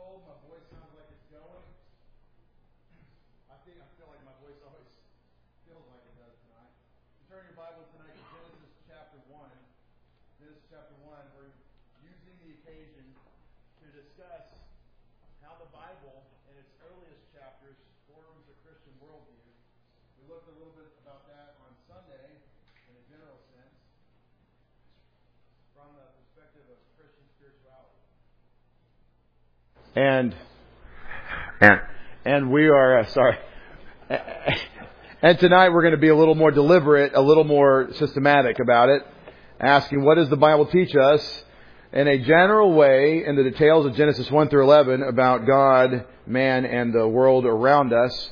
cold. My voice sounds like it's going. I feel like my voice always feels like it does tonight. Turn your Bible tonight to Genesis chapter 1. Genesis chapter 1, we're using the occasion to discuss how the Bible in its earliest chapters forms a Christian worldview. We looked a little bit about that on Sunday in a general sense from the perspective of Christian spirituality. And we are sorry. And tonight we're going to be a little more deliberate, a little more systematic about it, asking what does the Bible teach us in a general way in the details of Genesis 1 through 11 about God, man, and the world around us.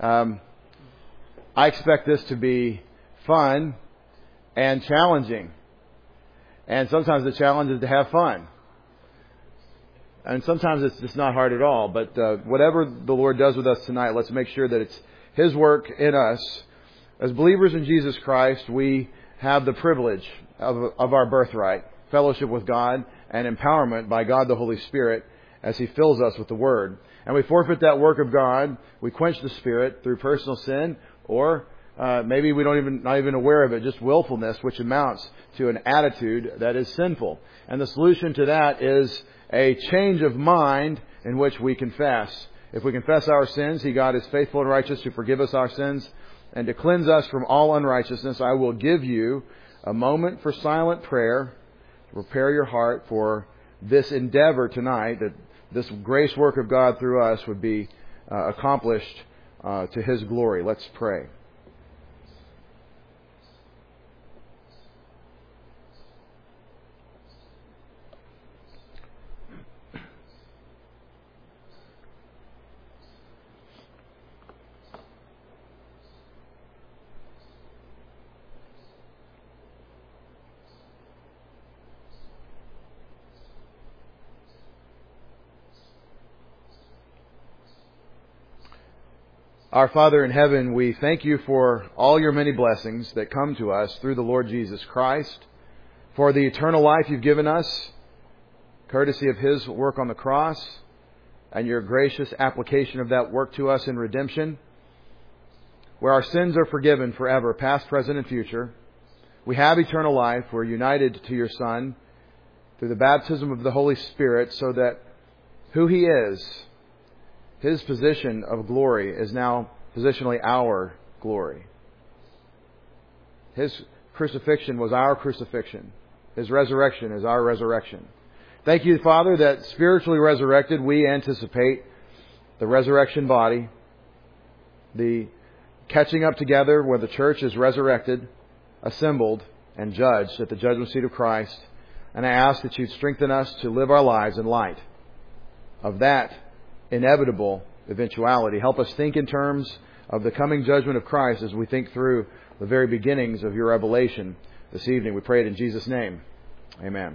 I expect this to be fun and challenging. And sometimes the challenge is to have fun. And sometimes it's just not hard at all. But whatever the Lord does with us tonight, let's make sure that it's His work in us. As believers in Jesus Christ, we have the privilege of our birthright, fellowship with God, and empowerment by God the Holy Spirit as He fills us with the Word. And we forfeit that work of God. We quench the Spirit through personal sin, or maybe we not even aware of it, just willfulness, which amounts to an attitude that is sinful. And the solution to that is a change of mind in which we confess. If we confess our sins, God is faithful and righteous to forgive us our sins and to cleanse us from all unrighteousness. I will give you a moment for silent prayer to prepare your heart for this endeavor tonight, that this grace work of God through us would be accomplished to His glory. Let's pray. Our Father in heaven, we thank You for all Your many blessings that come to us through the Lord Jesus Christ, for the eternal life You've given us, courtesy of His work on the cross, and Your gracious application of that work to us in redemption, where our sins are forgiven forever, past, present, and future. We have eternal life. We're united to Your Son through the baptism of the Holy Spirit, so that who He is, His position of glory, is now positionally our glory. His crucifixion was our crucifixion. His resurrection is our resurrection. Thank You, Father, that spiritually resurrected, we anticipate the resurrection body, the catching up together where the church is resurrected, assembled, and judged at the judgment seat of Christ. And I ask that You'd strengthen us to live our lives in light of that inevitable eventuality. Help us think in terms of the coming judgment of Christ as we think through the very beginnings of Your revelation this evening. We pray it in Jesus' name. Amen.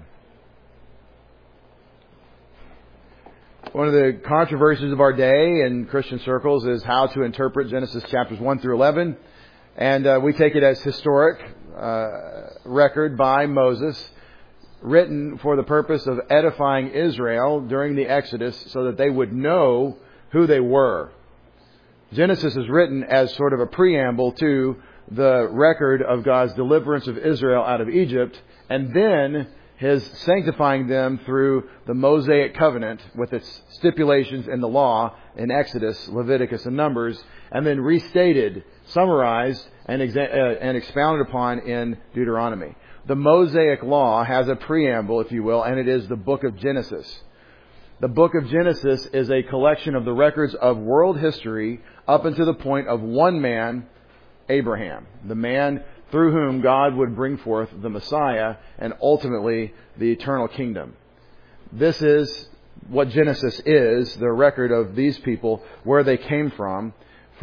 One of the controversies of our day in Christian circles is how to interpret Genesis chapters 1 through 11. And we take it as historic record by Moses, written for the purpose of edifying Israel during the Exodus so that they would know who they were. Genesis is written as sort of a preamble to the record of God's deliverance of Israel out of Egypt, and then His sanctifying them through the Mosaic covenant with its stipulations in the law in Exodus, Leviticus, and Numbers, and then restated, summarized, and expounded upon in Deuteronomy. The Mosaic Law has a preamble, if you will, and it is the book of Genesis. The book of Genesis is a collection of the records of world history up until the point of one man, Abraham, the man through whom God would bring forth the Messiah and ultimately the eternal kingdom. This is what Genesis is, the record of these people, where they came from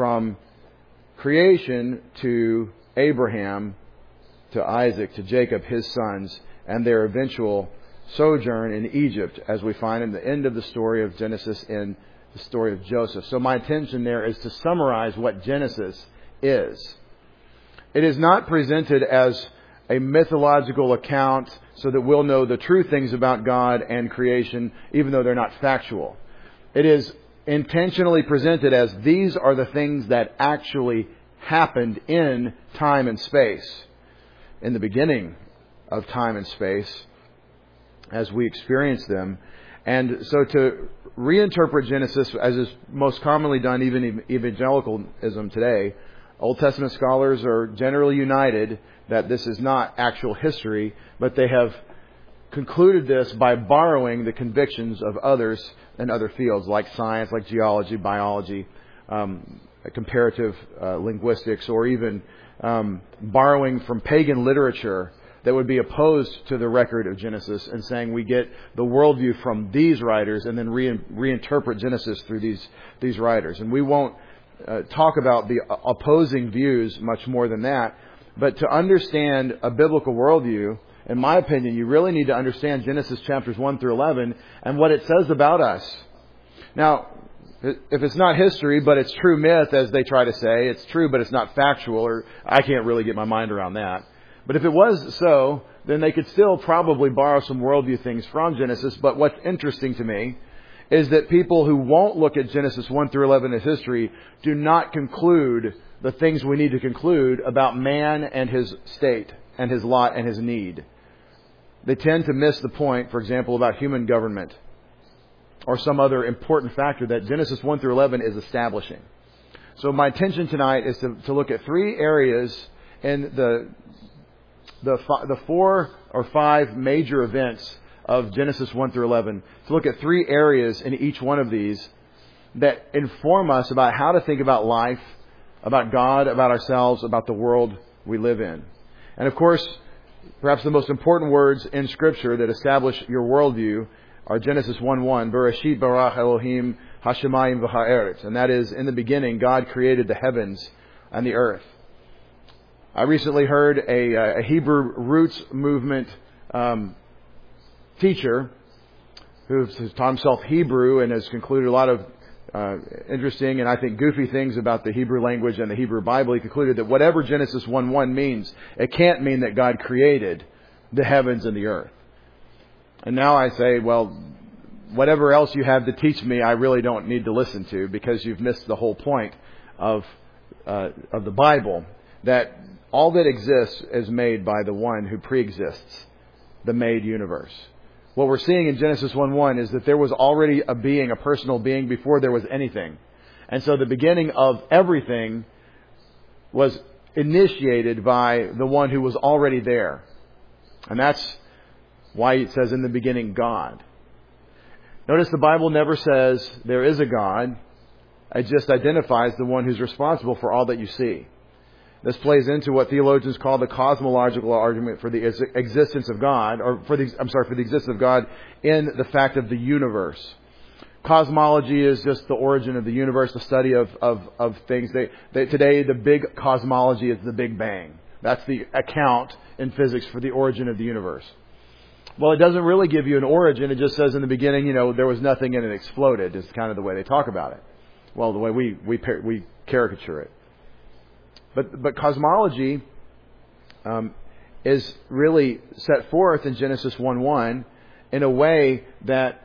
creation to Abraham, to Isaac, to Jacob, his sons, and their eventual sojourn in Egypt, as we find in the end of the story of Genesis in the story of Joseph. So my intention there is to summarize what Genesis is. It is not presented as a mythological account so that we'll know the true things about God and creation, even though they're not factual. It is intentionally presented as these are the things that actually happened in time and space, in the beginning of time and space, as we experience them. And so to reinterpret Genesis, as is most commonly done even in evangelicalism today, Old Testament scholars are generally united that this is not actual history, but they have concluded this by borrowing the convictions of others in other fields like science, like geology, biology, comparative linguistics, or even borrowing from pagan literature that would be opposed to the record of Genesis, and saying we get the worldview from these writers and then reinterpret Genesis through these writers. And we won't talk about the opposing views much more than that. But to understand a biblical worldview, in my opinion, you really need to understand Genesis chapters 1 through 11 and what it says about us. Now, if it's not history, but it's true myth, as they try to say, it's true, but it's not factual, or I can't really get my mind around that. But if it was so, then they could still probably borrow some worldview things from Genesis. But what's interesting to me is that people who won't look at Genesis 1 through 11 as history do not conclude the things we need to conclude about man and his state and his lot and his need. They tend to miss the point, for example, about human government or some other important factor that Genesis 1 through 11 is establishing. So my intention tonight is to look at three areas in the 4 or 5 major events of Genesis 1 through 11, to look at 3 areas in each one of these that inform us about how to think about life, about God, about ourselves, about the world we live in. And of course, perhaps the most important words in Scripture that establish your worldview are Genesis 1:1, Bereshit barach Elohim hashemayim v'ha'eretz. And that is, in the beginning, God created the heavens and the earth. I recently heard a Hebrew roots movement teacher who's taught himself Hebrew and has concluded a lot of interesting and I think goofy things about the Hebrew language and the Hebrew Bible. He concluded that whatever Genesis 1:1 means, it can't mean that God created the heavens and the earth. And now I say, well, whatever else you have to teach me, I really don't need to listen to, because you've missed the whole point of the Bible, that all that exists is made by the one who preexists the made universe. What we're seeing in Genesis 1:1 is that there was already a being, a personal being, before there was anything. And so the beginning of everything was initiated by the one who was already there. And that's why it says in the beginning, God. Notice the Bible never says there is a God. It just identifies the one who's responsible for all that you see. This plays into what theologians call the cosmological argument for the existence of God, or for the existence of God in the fact of the universe. Cosmology is just the origin of the universe, the study of things. Today, the big cosmology is the Big Bang. That's the account in physics for the origin of the universe. Well, it doesn't really give you an origin. It just says in the beginning, there was nothing and it exploded. It's kind of the way they talk about it. Well, the way we caricature it. But cosmology is really set forth in Genesis 1:1 in a way that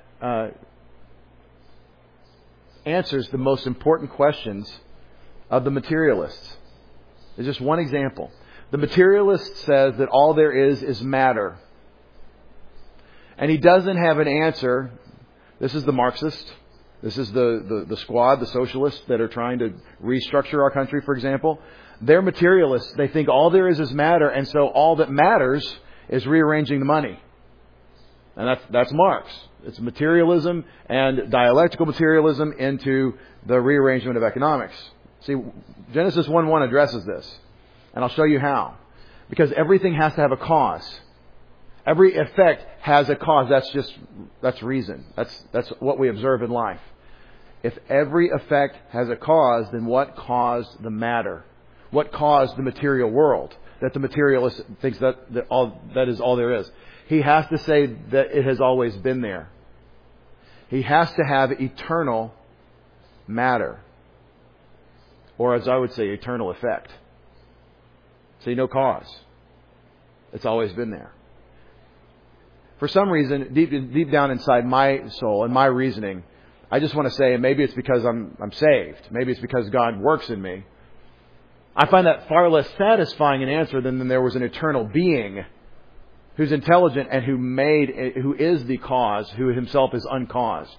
answers the most important questions of the materialists. There's just one example. The materialist says that all there is matter. And he doesn't have an answer. This is the Marxist. This is the squad, the socialists that are trying to restructure our country, for example. They're materialists. They think all there is matter, and so all that matters is rearranging the money. And that's Marx. It's materialism and dialectical materialism into the rearrangement of economics. See, Genesis 1:1 addresses this. And I'll show you how. Because everything has to have a cause. Every effect has a cause. That's reason. That's what we observe in life. If every effect has a cause, then what caused the matter? What caused the material world? That the materialist thinks that is all there is. He has to say that it has always been there. He has to have eternal matter. Or as I would say, eternal effect. See, no cause. It's always been there. For some reason, deep down inside my soul and my reasoning, I just want to say, maybe it's because I'm saved. Maybe it's because God works in me. I find that far less satisfying an answer than there was an eternal being who's intelligent and who is the cause, who himself is uncaused.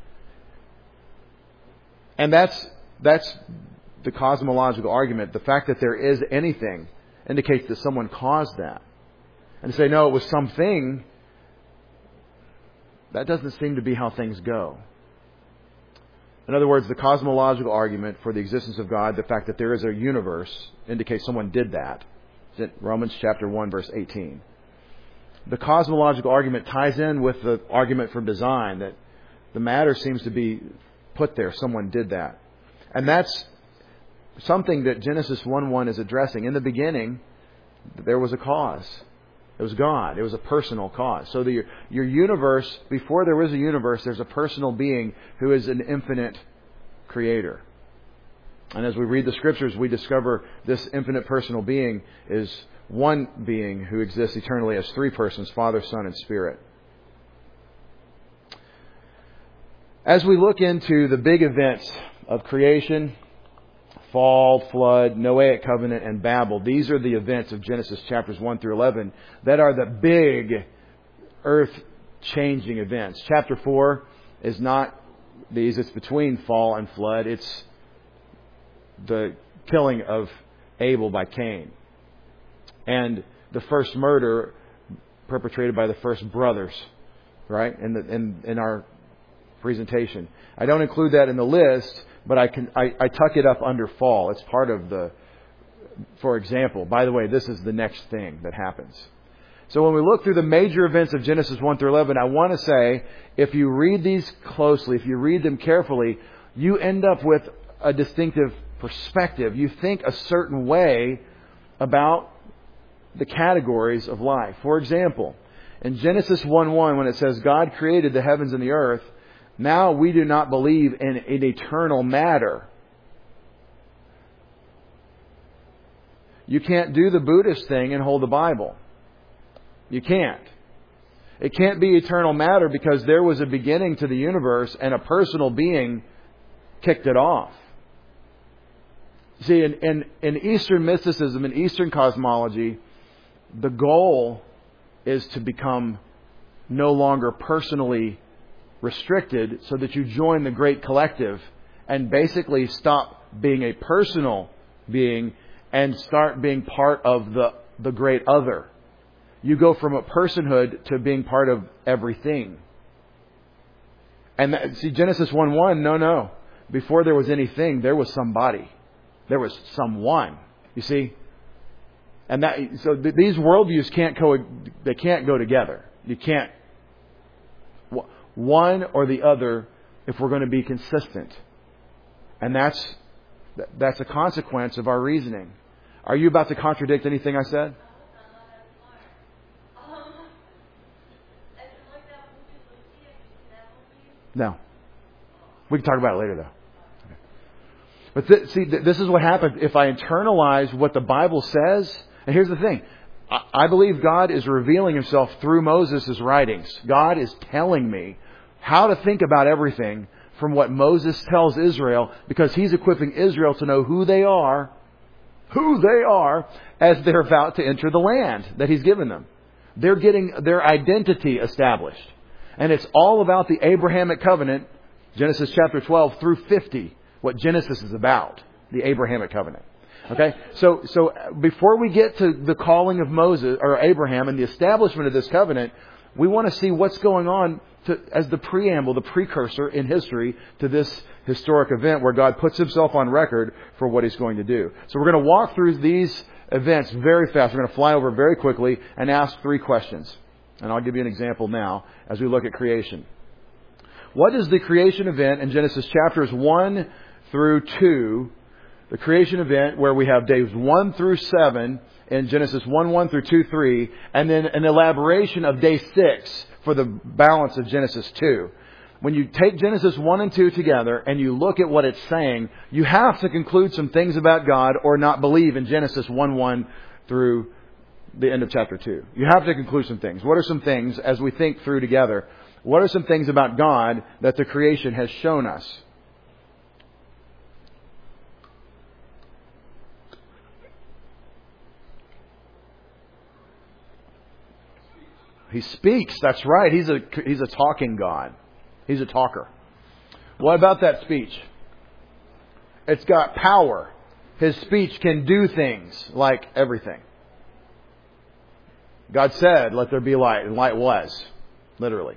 And that's the cosmological argument. The fact that there is anything indicates that someone caused that. And to say, no, it was something, that doesn't seem to be how things go. In other words, the cosmological argument for the existence of God, the fact that there is a universe, indicates someone did that. It's in Romans chapter 1, verse 18. The cosmological argument ties in with the argument for design, that the matter seems to be put there. Someone did that. And that's something that Genesis 1:1 is addressing. In the beginning, there was a cause. It was God. It was a personal cause. So your universe, before there is a universe, there's a personal being who is an infinite creator. And as we read the Scriptures, we discover this infinite personal being is one being who exists eternally as three persons, Father, Son, and Spirit. As we look into the big events of creation, fall, flood, Noahic covenant, and Babel, these are the events of Genesis chapters 1 through 11 that are the big earth-changing events. Chapter 4 is not these. It's between fall and flood. It's the killing of Abel by Cain and the first murder perpetrated by the first brothers, right, in our presentation. I don't include that in the list, but I tuck it up under fall. It's part of for example, by the way, this is the next thing that happens. So when we look through the major events of Genesis 1 through 11, I want to say, if you read these closely, if you read them carefully, you end up with a distinctive perspective. You think a certain way about the categories of life. For example, in Genesis 1:1, when it says God created the heavens and the earth, now we do not believe in an eternal matter. You can't do the Buddhist thing and hold the Bible. You can't. It can't be eternal matter because there was a beginning to the universe and a personal being kicked it off. See, in Eastern mysticism, in Eastern cosmology, the goal is to become no longer personally restricted so that you join the great collective and basically stop being a personal being and start being part of the great other. You go from a personhood to being part of everything. And see, Genesis 1:1, no. Before there was anything, there was somebody. There was someone. You see? And these worldviews can't go together. You can't. One or the other if we're going to be consistent. And that's a consequence of our reasoning. Are you about to contradict anything I said? No. We can talk about it later, though. But this is what happens if I internalize what the Bible says. And here's the thing. I believe God is revealing Himself through Moses' writings. God is telling me how to think about everything from what Moses tells Israel, because He's equipping Israel to know who they are as they're about to enter the land that He's given them. They're getting their identity established. And it's all about the Abrahamic covenant, Genesis chapter 12 through 50, what Genesis is about, the Abrahamic covenant. Okay? So before we get to the calling of Moses or Abraham and the establishment of this covenant, we want to see what's going on as the preamble, the precursor in history to this historic event where God puts Himself on record for what He's going to do. So we're going to walk through these events very fast. We're going to fly over very quickly and ask 3 questions. And I'll give you an example now as we look at creation. What is the creation event in Genesis chapters 1 through 2? The creation event where we have days 1 through 7 in Genesis 1:1 through 2:3, and then an elaboration of day 6 for the balance of Genesis 2. When you take Genesis 1 and 2 together and you look at what it's saying, you have to conclude some things about God or not believe in Genesis 1:1 through the end of chapter 2. You have to conclude some things. What are some things as we think through together What are some things about God that the creation has shown us? He speaks. That's right. He's a talking God. He's a talker. What about that speech? It's got power. His speech can do things like everything. God said, "Let there be light," and light was, literally.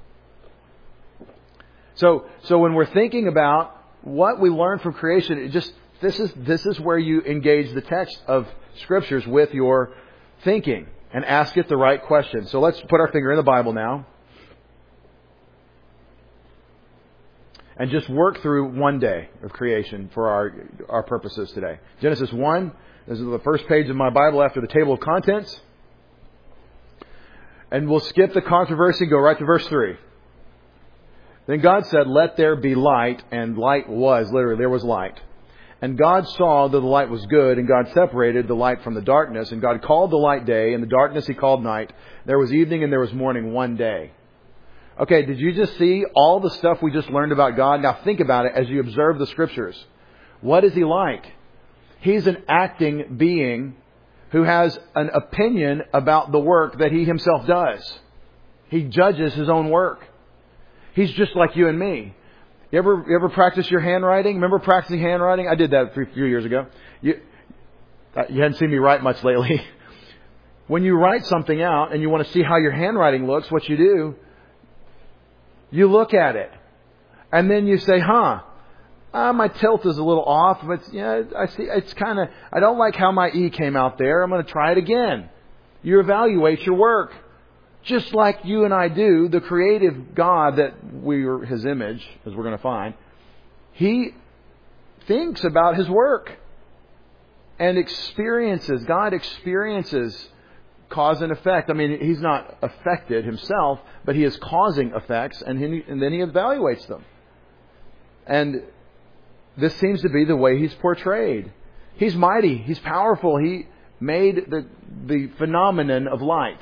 So when we're thinking about what we learn from creation, this is where you engage the text of Scriptures with your thinking and ask it the right question. So let's put our finger in the Bible now and just work through one day of creation for our purposes today. Genesis 1, this is the first page of my Bible after the table of contents. And we'll skip the controversy and go right to verse 3. Then God said, "Let there be light," and light was, literally, there was light. And God saw that the light was good, and God separated the light from the darkness. And God called the light day, and the darkness He called night. There was evening and there was morning one day. Okay, did you just see all the stuff we just learned about God? Now think about it as you observe the Scriptures. What is He like? He's an acting being who has an opinion about the work that He Himself does. He judges His own work. He's just like you and me. You ever practice your handwriting? Remember practicing handwriting? I did that a few years ago. You hadn't seen me write much lately. When you write something out and you want to see how your handwriting looks, what you do, you look at it. And then you say, my tilt is a little off, but I see it's kind of, I don't like how my E came out there. I'm going to try it again. You evaluate your work. Just like you and I do, the creative God that we are His image, as we're going to find, He thinks about His work and experiences. God experiences cause and effect. I mean, He's not affected Himself, but He is causing effects, and then He evaluates them. And this seems to be the way He's portrayed. He's mighty. He's powerful. He made the phenomenon of light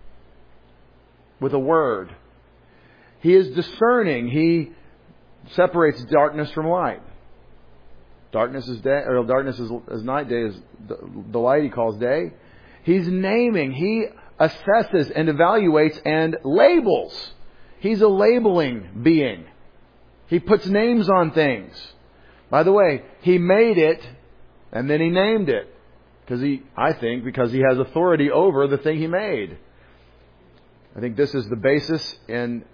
with a word. He is discerning. He separates darkness from light. Darkness is day, or darkness is night. Day is the light He calls day. He's naming. He assesses and evaluates and labels. He's a labeling being. He puts names on things. By the way, He made it and then He named it because He has authority over the thing He made. I think this is the basis in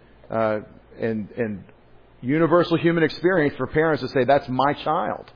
universal human experience for parents to say, "That's my child."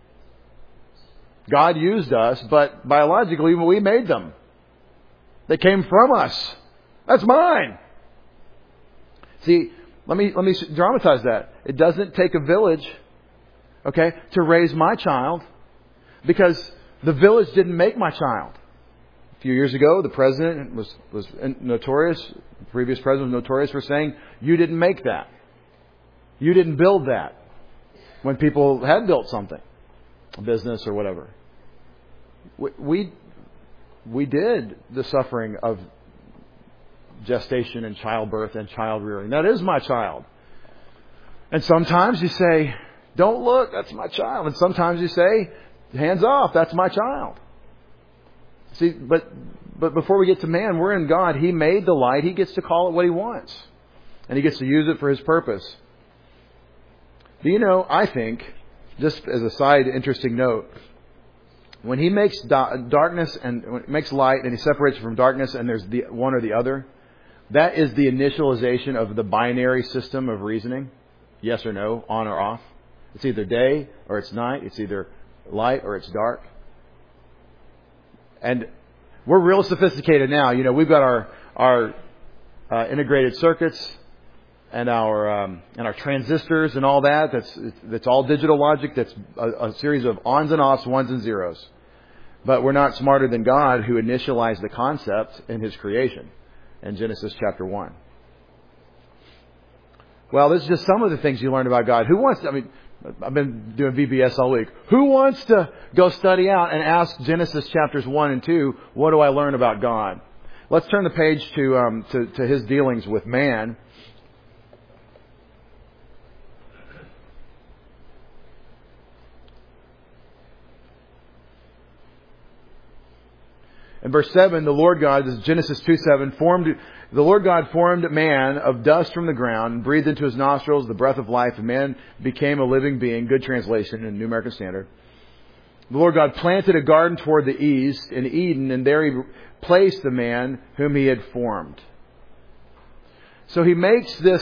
God used us, but biologically we made them. They came from us. That's mine. See, let me dramatize that. It doesn't take a village, to raise my child, because the village didn't make my child. A few years ago, the president was notorious. The previous president was notorious for saying, "You didn't make that. You didn't build that." When people had built something, a business or whatever, we did the suffering of gestation and childbirth and child rearing. That is my child. And sometimes you say, "Don't look, that's my child." And sometimes you say, "Hands off, that's my child." See, but before we get to man, we're in God. He made the light. He gets to call it what He wants. And He gets to use it for His purpose. Do you know, I think, just as a side interesting note, when He makes darkness and when He makes light and He separates from darkness and there's the one or the other, that is the initialization of the binary system of reasoning. Yes or no, on or off. It's either day or it's night. It's either light or it's dark. And we're real sophisticated now. We've got our integrated circuits and our transistors and all that. That's all digital logic. That's a series of ons and offs, ones and zeros. But we're not smarter than God, who initialized the concept in His creation in Genesis chapter 1. Well, this is just some of the things you learn about God. I've been doing VBS all week. Who wants to go study out and ask Genesis chapters 1 and 2, what do I learn about God? Let's turn the page to His dealings with man. In verse 7, the Lord God, this is Genesis 2:7, the Lord God formed man of dust from the ground and breathed into his nostrils the breath of life, and man became a living being. Good translation in New American Standard. The Lord God planted a garden toward the east in Eden, and there He placed the man whom He had formed. So He makes this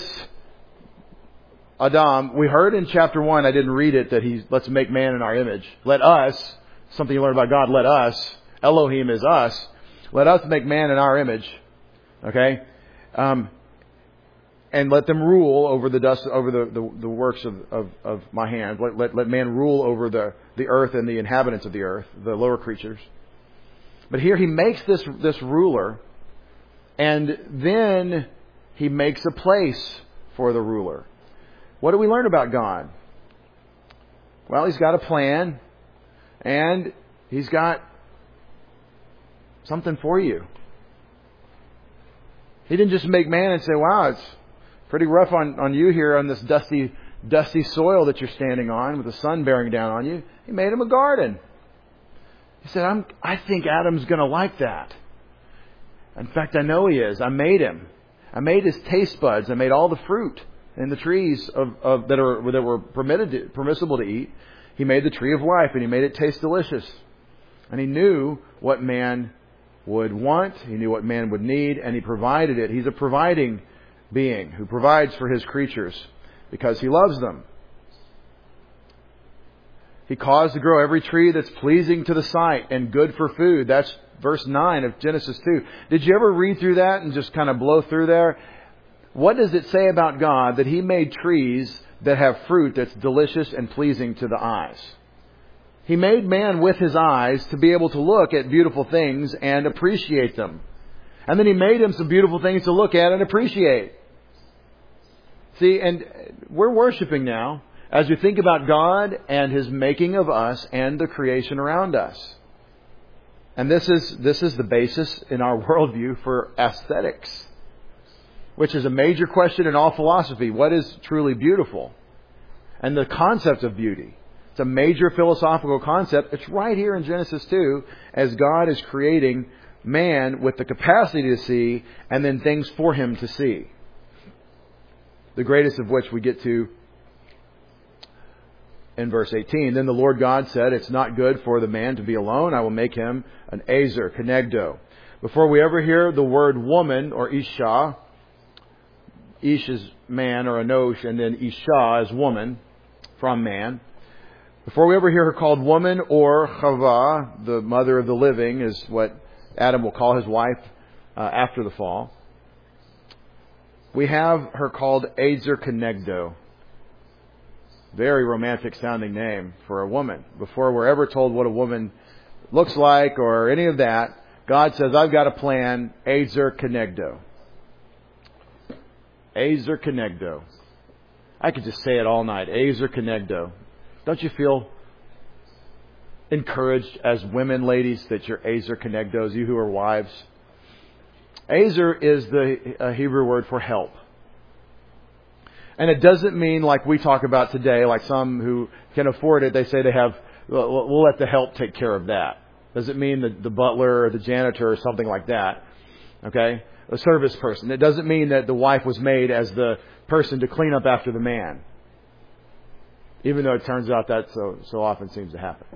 Adam. We heard in chapter 1, I didn't read it, that let's make man in our image. Let us, something you learn about God, let us, Elohim is us, let us make man in our image. Okay? And let them rule over the dust, over the works of my hand. Let man rule over the earth and the inhabitants of the earth, the lower creatures. But here He makes this ruler, and then He makes a place for the ruler. What do we learn about God? Well, He's got a plan, and He's got something for you. He didn't just make man and say, wow, it's pretty rough on you here on this dusty soil that you're standing on with the sun bearing down on you. He made him a garden. He said, I think Adam's going to like that. In fact, I know he is. I made him. I made his taste buds. I made all the fruit and the trees that were permissible to eat. He made the tree of life, and He made it taste delicious. And He knew what man would want. He knew what man would need, and He provided it. He's a providing being who provides for His creatures because He loves them. He caused to grow every tree that's pleasing to the sight and good for food. That's verse 9 of Genesis 2. Did you ever read through that and just kind of blow through there? What does it say about God that He made trees that have fruit that's delicious and pleasing to the eyes? He made man with his eyes to be able to look at beautiful things and appreciate them. And then He made him some beautiful things to look at and appreciate. See, and we're worshiping now as we think about God and His making of us and the creation around us. And this is the basis in our worldview for aesthetics, which is a major question in all philosophy. What is truly beautiful? And the concept of beauty. It's a major philosophical concept. It's right here in Genesis 2 as God is creating man with the capacity to see and then things for him to see. The greatest of which we get to in verse 18. Then the Lord God said, it's not good for the man to be alone. I will make him an Ezer, Kenegdo. Before we ever hear the word woman or Isha, Ish is man or Anosh, and then Isha is woman from man. Before we ever hear her called woman or Chava, the mother of the living, is what Adam will call his wife after the fall. We have her called Ezer Kenegdo. Very romantic sounding name for a woman. Before we're ever told what a woman looks like or any of that, God says, I've got a plan, Ezer Kenegdo. Ezer Kenegdo. I could just say it all night. Ezer Kenegdo. Don't you feel encouraged as women, ladies, that you're Ezer Kenegdos, you who are wives? Ezer is the Hebrew word for help. And it doesn't mean like we talk about today, like some who can afford it, they say they have, we'll let the help take care of that. Doesn't mean the butler or the janitor or something like that. Okay? A service person. It doesn't mean that the wife was made as the person to clean up after the man. Even though it turns out that so often seems to happen.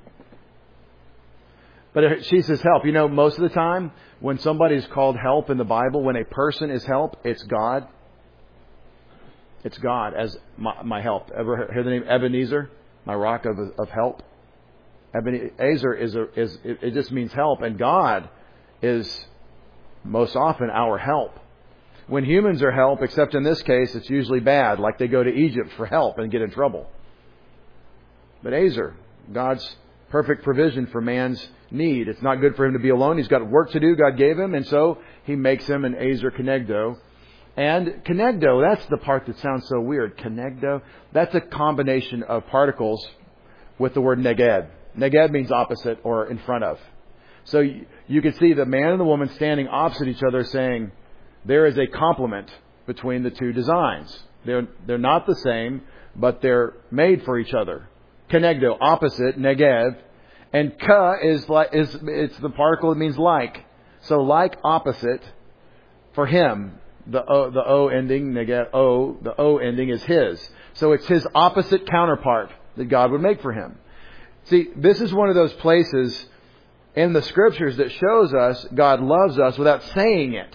But she says help. You know, most of the time, when somebody is called help in the Bible, when a person is help, it's God. It's God as my help. Ever hear the name Ebenezer? My rock of help? Ebenezer it just means help. And God is most often our help. When humans are help, except in this case, it's usually bad. Like they go to Egypt for help and get in trouble. But Ezer, God's perfect provision for man's need. It's not good for him to be alone. He's got work to do. God gave him. And so He makes him an Ezer Kenegdo. And Kenegdo, that's the part that sounds so weird. Kenegdo, that's a combination of particles with the word neged. Neged means opposite or in front of. So you can see the man and the woman standing opposite each other saying there is a complement between the two designs. They're not the same, but they're made for each other. Kenegdo, opposite, neged. And ka it's the particle that means like. So like opposite, for him, the O ending, the O ending is his. So it's his opposite counterpart that God would make for him. See, this is one of those places in the Scriptures that shows us God loves us without saying it.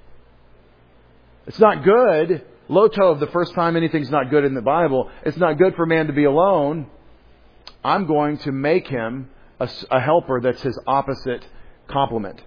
It's not good. Lotov, the first time anything's not good in the Bible, it's not good for man to be alone. I'm going to make him a helper that's his opposite complement.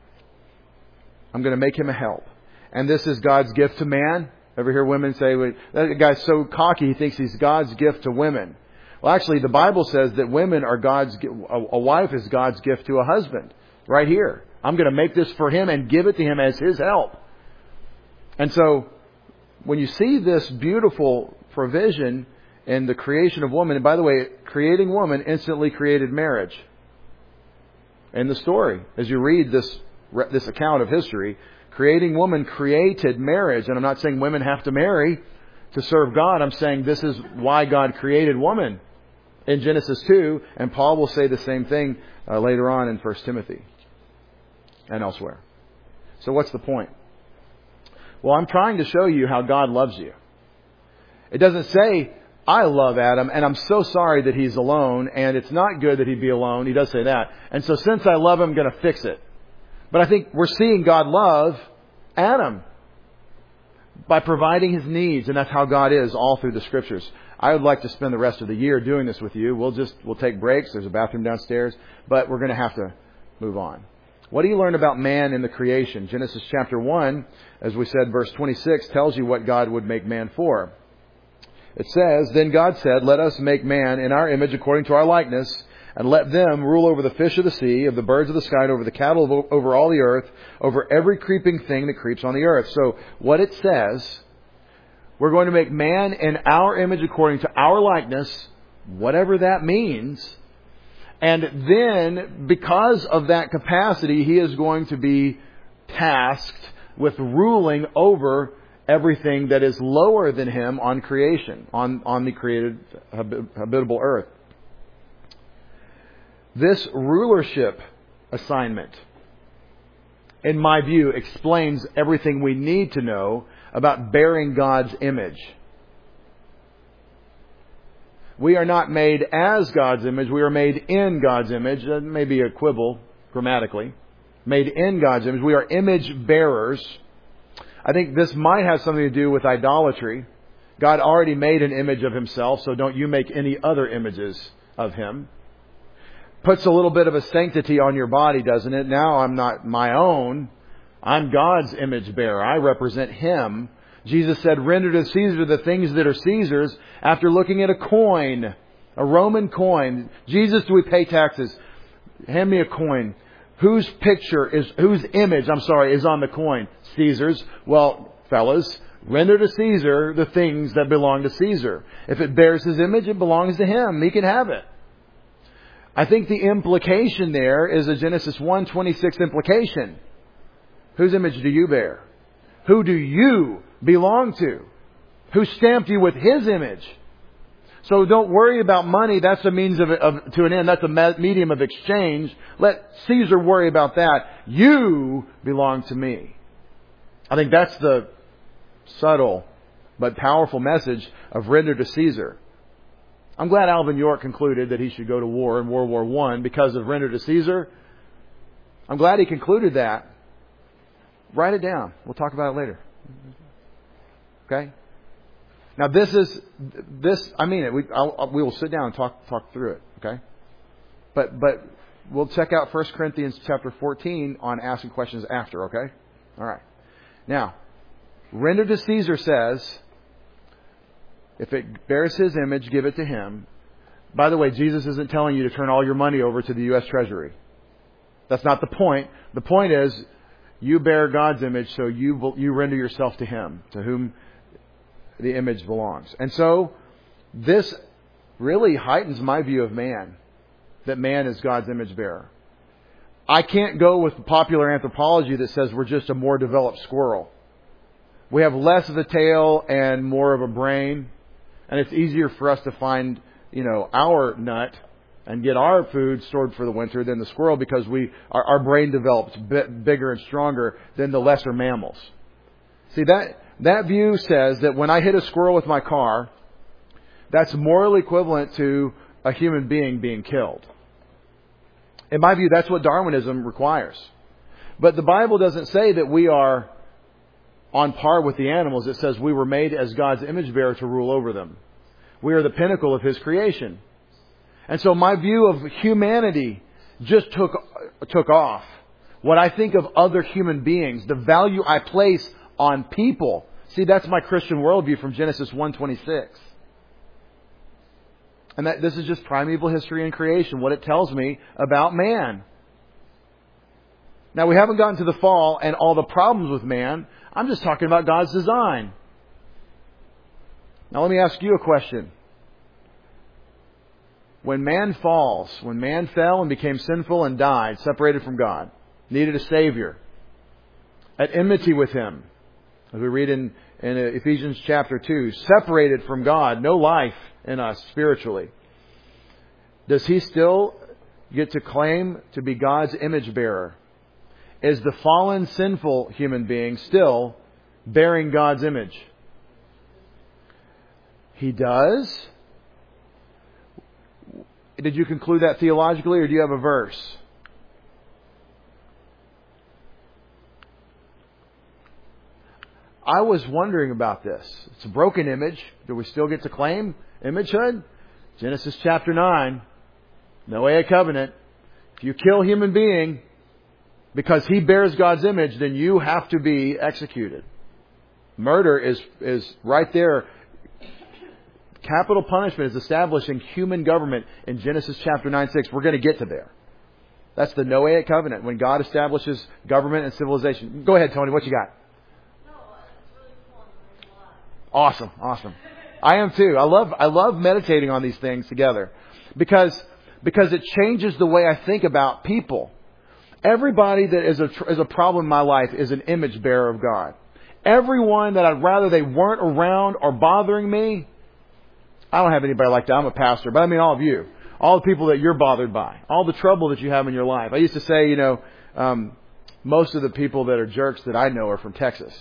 I'm going to make him a help. And this is God's gift to man. Ever hear women say, that guy's so cocky he thinks he's God's gift to women. Well, actually, the Bible says that women are a wife is God's gift to a husband. Right here. I'm going to make this for him and give it to him as his help. And so, when you see this beautiful provision in the creation of woman, and by the way, creating woman instantly created marriage. In the story, as you read this account of history, creating woman created marriage. And I'm not saying women have to marry to serve God. I'm saying this is why God created woman in Genesis 2. And Paul will say the same thing later on in 1 Timothy and elsewhere. So what's the point? Well, I'm trying to show you how God loves you. It doesn't say, I love Adam and I'm so sorry that he's alone and it's not good that he be alone. He does say that. And so since I love him, I'm going to fix it. But I think we're seeing God love Adam by providing his needs. And that's how God is all through the Scriptures. I would like to spend the rest of the year doing this with you. We'll take breaks. There's a bathroom downstairs, but we're going to have to move on. What do you learn about man in the creation? Genesis chapter 1, as we said, verse 26 tells you what God would make man for. It says, Then God said, Let us make man in our image according to our likeness, and let them rule over the fish of the sea, of the birds of the sky, and over the cattle, over all the earth, over every creeping thing that creeps on the earth. So what it says, we're going to make man in our image according to our likeness, whatever that means. And then, because of that capacity, he is going to be tasked with ruling over everything that is lower than him on creation, on the created habitable earth. This rulership assignment, in my view, explains everything we need to know about bearing God's image. We are not made as God's image. We are made in God's image. That may be a quibble grammatically. Made in God's image. We are image bearers. I think this might have something to do with idolatry. God already made an image of himself, so don't you make any other images of him. Puts a little bit of a sanctity on your body, doesn't it? Now I'm not my own. I'm God's image bearer. I represent him. Jesus said, Render to Caesar the things that are Caesar's, after looking at a coin, a Roman coin. Jesus, do we pay taxes? Hand me a coin. Whose image is on the coin? Caesar's. Well, fellas, render to Caesar the things that belong to Caesar. If it bears his image, it belongs to him. He can have it. I think the implication there is a Genesis 1:26 implication. Whose image do you bear? Who do you belong to? Who stamped you with his image? So don't worry about money. That's a means to an end. That's a medium of exchange. Let Caesar worry about that. You belong to me. I think that's the subtle but powerful message of render to Caesar. I'm glad Alvin York concluded that he should go to war in World War I because of render to Caesar. I'm glad he concluded that. Write it down. We'll talk about it later. Okay? Now I mean it. We will sit down and talk through it. Okay? But we'll check out 1 Corinthians chapter 14 on asking questions after. Okay? All right. Now, render to Caesar says, if it bears his image, give it to him. By the way, Jesus isn't telling you to turn all your money over to the U.S. Treasury. That's not the point. The point is, you bear God's image, so you render yourself to him, to whom the image belongs. And so, this really heightens my view of man, that man is God's image bearer. I can't go with popular anthropology that says we're just a more developed squirrel. We have less of a tail and more of a brain. And it's easier for us to find, our nut and get our food stored for the winter than the squirrel because our brain develops bigger and stronger than the lesser mammals. See, that view says that when I hit a squirrel with my car, that's morally equivalent to a human being killed. In my view, that's what Darwinism requires. But the Bible doesn't say that we are on par with the animals. It says we were made as God's image bearer to rule over them. We are the pinnacle of His creation. And so my view of humanity just took off. What I think of other human beings, the value I place on people. See, that's my Christian worldview from Genesis 1:26. And this is just primeval history and creation, what it tells me about man. Now, we haven't gotten to the fall and all the problems with man. I'm just talking about God's design. Now, let me ask you a question. When man falls, when man fell and became sinful and died, separated from God, needed a Savior, at enmity with Him, as we read in Ephesians chapter 2, separated from God, no life in us spiritually, does He still get to claim to be God's image bearer? Is the fallen, sinful human being still bearing God's image? He does. Did you conclude that theologically, or do you have a verse? I was wondering about this. It's a broken image. Do we still get to claim imagehood? Genesis chapter 9. Noahic covenant. If you kill a human being because he bears God's image, then you have to be executed. Murder is right there. Capital punishment is establishing human government in Genesis chapter 9:6. We're going to get to there. That's the Noahic covenant, when God establishes government and civilization. Go ahead, Tony. What you got? Awesome. I am too. I love meditating on these things together because it changes the way I think about people. Everybody that is a problem in my life is an image bearer of God. Everyone that I'd rather they weren't around or bothering me. I don't have anybody like that. I'm a pastor, but I mean all of you. All the people that you're bothered by. All the trouble that you have in your life. I used to say, most of the people that are jerks that I know are from Texas.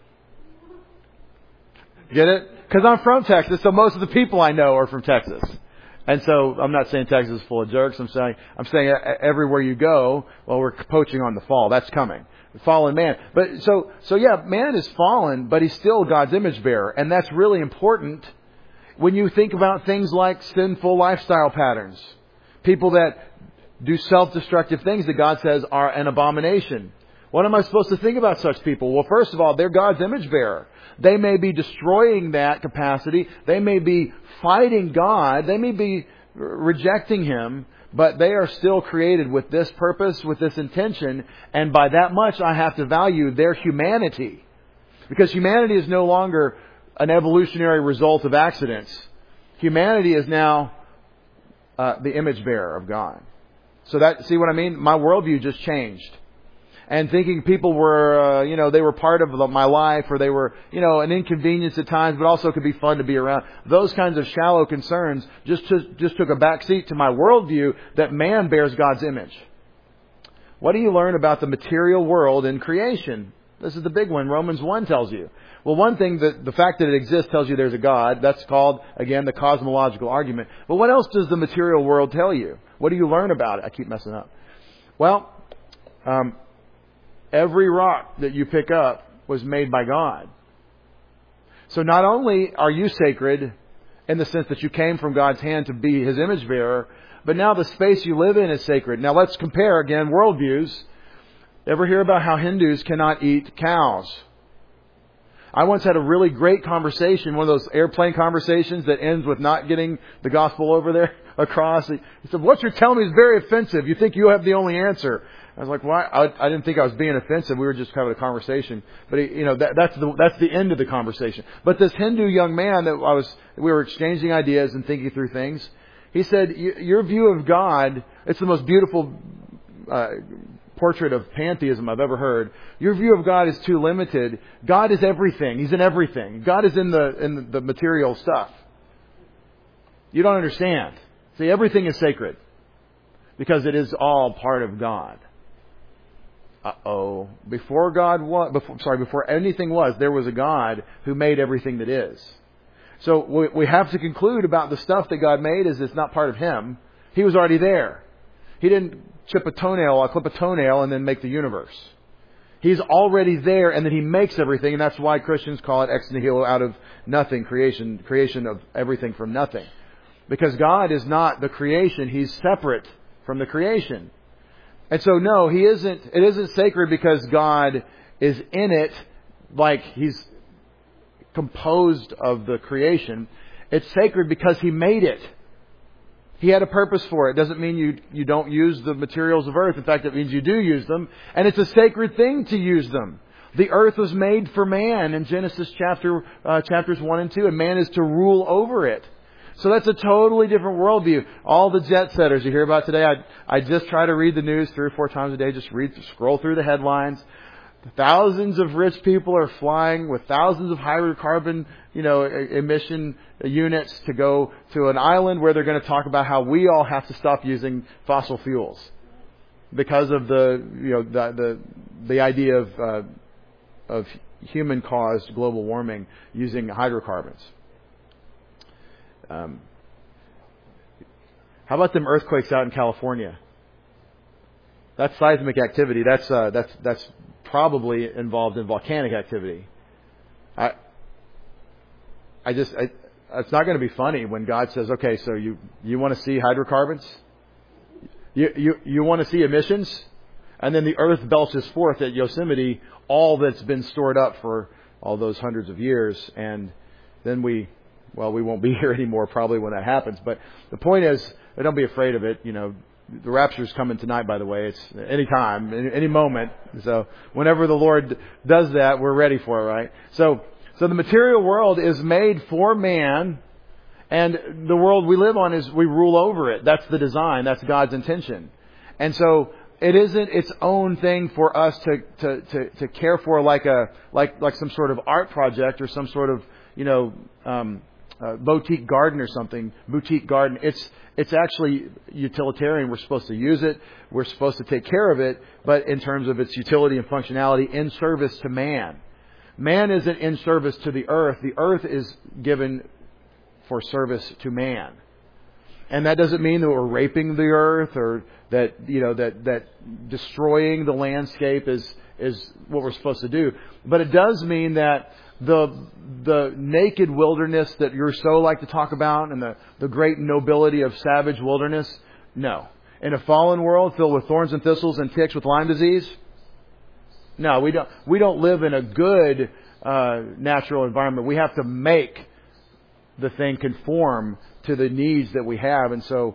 Get it? Because I'm from Texas, so most of the people I know are from Texas. And so I'm not saying Texas is full of jerks. I'm saying everywhere you go, well, we're poaching on the fall. That's coming. The fallen man. But so yeah, man is fallen, but he's still God's image bearer. And that's really important when you think about things like sinful lifestyle patterns. People that do self-destructive things that God says are an abomination. What am I supposed to think about such people? Well, first of all, they're God's image bearer. They may be destroying that capacity. They may be fighting God. They may be rejecting Him. But they are still created with this purpose, with this intention. And by that much, I have to value their humanity. Because humanity is no longer an evolutionary result of accidents. Humanity is now the image bearer of God. So see what I mean? My worldview just changed. And thinking people were, they were part of my life, or they were, an inconvenience at times, but also could be fun to be around. Those kinds of shallow concerns just took a back seat to my worldview that man bears God's image. What do you learn about the material world in creation? This is the big one. Romans 1 tells you. Well, one thing, the fact that it exists tells you there's a God. That's called, again, the cosmological argument. But what else does the material world tell you? What do you learn about it? I keep messing up. Well, every rock that you pick up was made by God. So not only are you sacred in the sense that you came from God's hand to be His image bearer, but now the space you live in is sacred. Now let's compare again worldviews. Ever hear about how Hindus cannot eat cows? I once had a really great conversation, one of those airplane conversations that ends with not getting the gospel over there across. He said, "What you're telling me is very offensive. You think you have the only answer." I was like, "Why?" I didn't think I was being offensive. We were just having a conversation. But that's the end of the conversation. But this Hindu young man that we were exchanging ideas and thinking through things. He said, "Your view of God, it's the most beautiful portrait of pantheism I've ever heard. Your view of God is too limited. God is everything. He's in everything. God is in the material stuff. You don't understand. See, everything is sacred. because it is all part of God. Before anything was, there was a God who made everything that is. So we have to conclude about the stuff that God made is it's not part of Him. He was already there. He didn't clip a toenail and then make the universe. He's already there, and then He makes everything, and that's why Christians call it ex nihilo, out of nothing, creation of everything from nothing. Because God is not the creation, He's separate from the creation. And so no, it isn't sacred because God is in it, like He's composed of the creation. It's sacred because He made it. He had a purpose for it. It doesn't mean you don't use the materials of earth. In fact, it means you do use them. And it's a sacred thing to use them. The earth was made for man in Genesis chapters 1 and 2. And man is to rule over it. So that's a totally different worldview. All the jet setters you hear about today, I just try to read the news 3 or 4 times a day. Just scroll through the headlines. Thousands of rich people are flying with thousands of hydrocarbon, emission units to go to an island where they're going to talk about how we all have to stop using fossil fuels because of the idea of human-caused global warming using hydrocarbons. How about them earthquakes out in California? That's seismic activity. That's probably involved in volcanic activity. It's not going to be funny when God says, okay, so you want to see hydrocarbons? You want to see emissions? And then the earth belches forth at Yosemite all that's been stored up for all those hundreds of years. And then we won't be here anymore probably when that happens. But the point is, don't be afraid of it. The rapture's coming tonight, by the way. It's any time, any moment. So whenever the Lord does that, we're ready for it, right? So the material world is made for man, and the world we live on is we rule over it. That's the design. That's God's intention. And so it isn't its own thing for us to care for like some sort of art project or some sort of boutique garden or something. Boutique garden. It's actually utilitarian. We're supposed to use it. We're supposed to take care of it, but in terms of its utility and functionality in service to man. Man isn't in service to the earth. The earth is given for service to man. And that doesn't mean that we're raping the earth or that destroying the landscape is what we're supposed to do. But it does mean that the naked wilderness that you're so like to talk about and the great nobility of savage wilderness, no. In a fallen world filled with thorns and thistles and ticks with Lyme disease, no, we don't live in a good natural environment. We have to make the thing conform to the needs that we have, and so